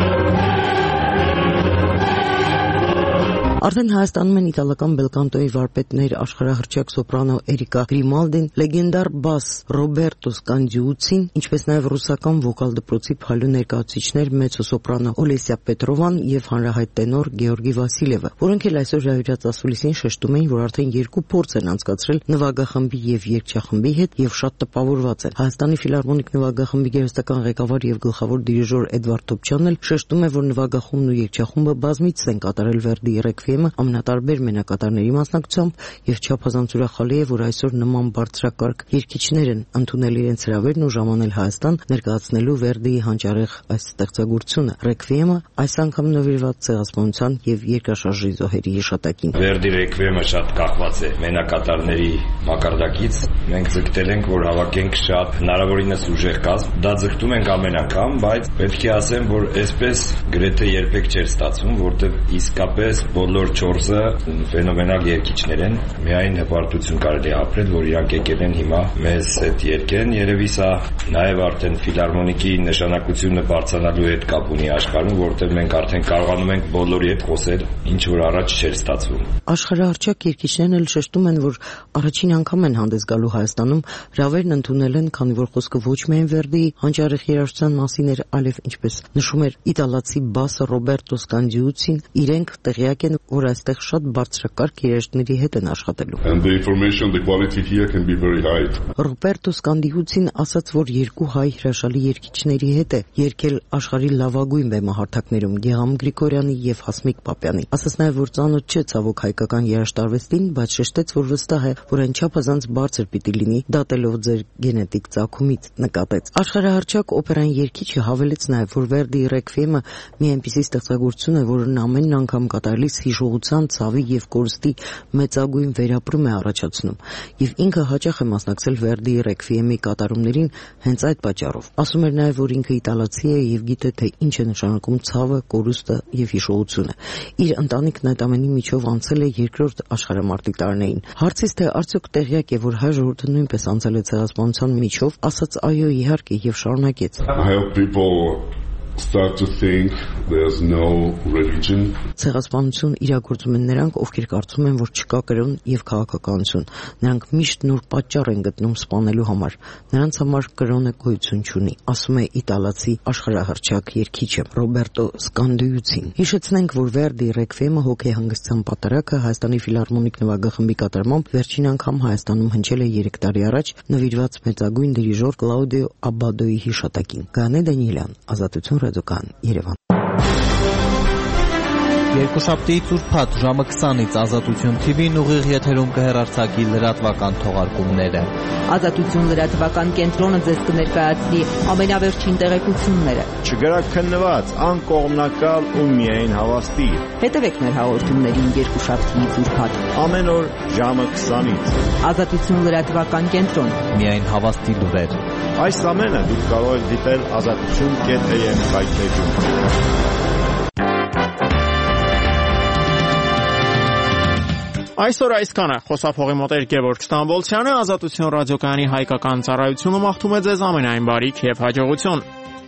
Արդեն Հայաստանում են իտալական բելկանտոյի վարպետներ աշխարհահռչակ սոպրանո Էրիկա Գրիմալդին, լեգենդար բաս Ռոբերտո Սկանդիուցին, ինչպես նաև ռուսական վոկալ դպրոցի փալու ներկայացուցիչներ մեծոսոպրանո Օլեսիա Պետրովան եւ հանրահայտ տենոր Գեորգի Վասիլևը, որոնք էլ այսօր հյուրած ասուլիսին շեշտում էին, որ արդեն երկու փորձ են անցկացրել նվագախմբի եւ երգչախմբի հետ եւ շատ տպավորված են։ Հայաստանի ֆիլհարմոնիկ նվագախմբի գերստական ղեկավար եւ գլխավոր դիրիժոր Էդվարդ Թոփչյանն էլ շեշտում է, որ նվագախումբն ու երգչախումբը բազմիցս են կատարել Վերդիի ռեկվիեմը ամենատարբեր մենակատարների մասնակցությամբ եւ չափազանց ուրախալի է, որ այսօր նման բարձրակարգ երգիչներ են ընդունել իրենց հրավերն ու ժամանել Հայաստան ներկայացնելու Վերդիի հանճարեղ այս ստեղծագործությունը։ Ռեկվիեմը այս անգամ նվիրված ցեղասպանության եւ երկրաշարժի զոհերի հիշատակին։ Վերդի ռեկվիեմը շատ կախված է մենակատարների մակարդակից։ Մենք ձգտել ենք, որ հավաքենք շատ հնարավորինս ուժեղ կազմ։ Դա ձգտում ենք ամեն անգամ, բայց պետք է ասեմ, որ այսպես գրեթե երբեք չէր ստացվում, որտեղ իսկապես բոլոր 4-ը ֆենոմենալ երգիչներ են։ Միայն հպարտություն կարելի է ապրել, որ իրանք եկել են հիմա մեզ հետ երգեն։ Երևի սա նաև արդեն ֆիլհարմոնիկի նշանակությունը բարձրանալու հետ կապ ունի աշխարհում, որտեղ մենք արդեն կարողանում ենք բոլորի հետ խոսել, ինչ որ առաջ չէր ստացվում։ Աշխարհահռչակ երգիչներն էլ շեշտում են, որ առաջին անգամ են հանդես գալու Հայաստանում, հրավերն ընդունել են, քանի որ խոսքը ոչ միայն Վերդիի հանճարեղ երաժշտության մասին էր, այլև ինչպես նշում էր իտալացի բասը Ռոբերտո Սկանդիուցին, իրենք տեղյակ են, որ այստեղ շատ բարձրակարգ երեշտների հետ են աշխատելու։ And the information, the quality here can be very high. Ռոբերտո Սկանդիուցին ասաց, որ երկու հայ հրաշալի երգիչների հետ է երգել աշխարհի լավագույն բեմահարթակներում Գեգամ Գրիգորյանի եւ Հասմիկ Պապյանի։ Ասաց նաեւ, որ ծանոթ չէ ցավոք հայկական երաժշտարվեստին, բայց շեշտեց, որ վստահ է, որ այն չափազանց բարձր պիտի լինի, դատելով ձեր գենետիկ ծագումից, նկատեց։ Աշխարհահռչակ օպերային երգիչը հավելեց նաեւ, որ Վերդիի Ռեքվիեմը մի այնպիսի ստեղծագործություն է, որն ամեն անգամ կատարելիս հիշողության, ցավի եւ կորստի մեծագույն վերապրում է առաջացնում, եւ ինքը հաճախ է մասնակցել Վերդիի Ռեքվիեմի կատարումներին հենց այդ պատճառով։ Ասում էր նաեւ, որ ինքը իտալացի է եւ գիտե թե ինչ է նշանակում ցավը, կորուստը եւ հիշողությունը։ Իր ընտանիքն այդ ամենի միջով անցել է երկրորդ աշխարհամարտի տարիներին։ Հարցից թե արդյոք տեղյակ է, որ հայ ժողովուրդը նույնպես անցել է ցեղասպանության միջով, ասաց այո, իհարկե, եւ շարունակեց. I hope people start to think there's no religion. Ցեղասպանություն իրագործում են նրանք, ովքեր կարծում են, որ չկա կրոն եւ քաղաքականություն։ Նրանք միշտ նոր պատճառ են գտնում սպանելու համար։ Նրանց համար կրոնը գոյություն չունի, ասում է իտալացի աշխարհահռչակ երգիչը Ռոբերտո Սկանդիուցին։ Հիշեցնենք, որ Վերդի Ռեքվիեմը հոգեհանգստության պատարագը Հայաստանի ֆիլհարմոնիկ նվագախմբի կատարմամբ վերջին անգամ Հայաստանում հնչել է 3 տարի առաջ նվիրված մեծագույն դիրիժոր Կլաուդիո Աբադոյի հիշատակին։ Գանե Դանիելյան, Ազատություն ռադիոկայան, Երևան։ Երկուշաբթիից ուրբաթ ժամը 20-ից Ազատություն TV-ն ուղիղ եթերում կհեռարձակի լրատվական թողարկումները։ Ազատություն լրատվական կենտրոնը ձեզ կներկայացնի ամենավերջին տեղեկությունները։ Չգրակ քննված, անկողմնակալ ու միայն հավաստի։ Հետևեք մեր հաղորդումներին երկուշաբթիից ուրբաթ ամեն օր ժամը 20-ից։ Ազատություն լրատվական կենտրոն։ Միայն հավաստի լուրեր։ Այս ամենը դուք կարող եք դիտել azatutun.am կայքեջում։ Այսօր այսքանը խոսափողի մոտ էր Գևորգ Ստամբոլցյանը, Ազատություն ռադիոկայանի հայկական ծառայությունը մաղթում է ձեզ ամենայն բարիք եւ հաջողություն։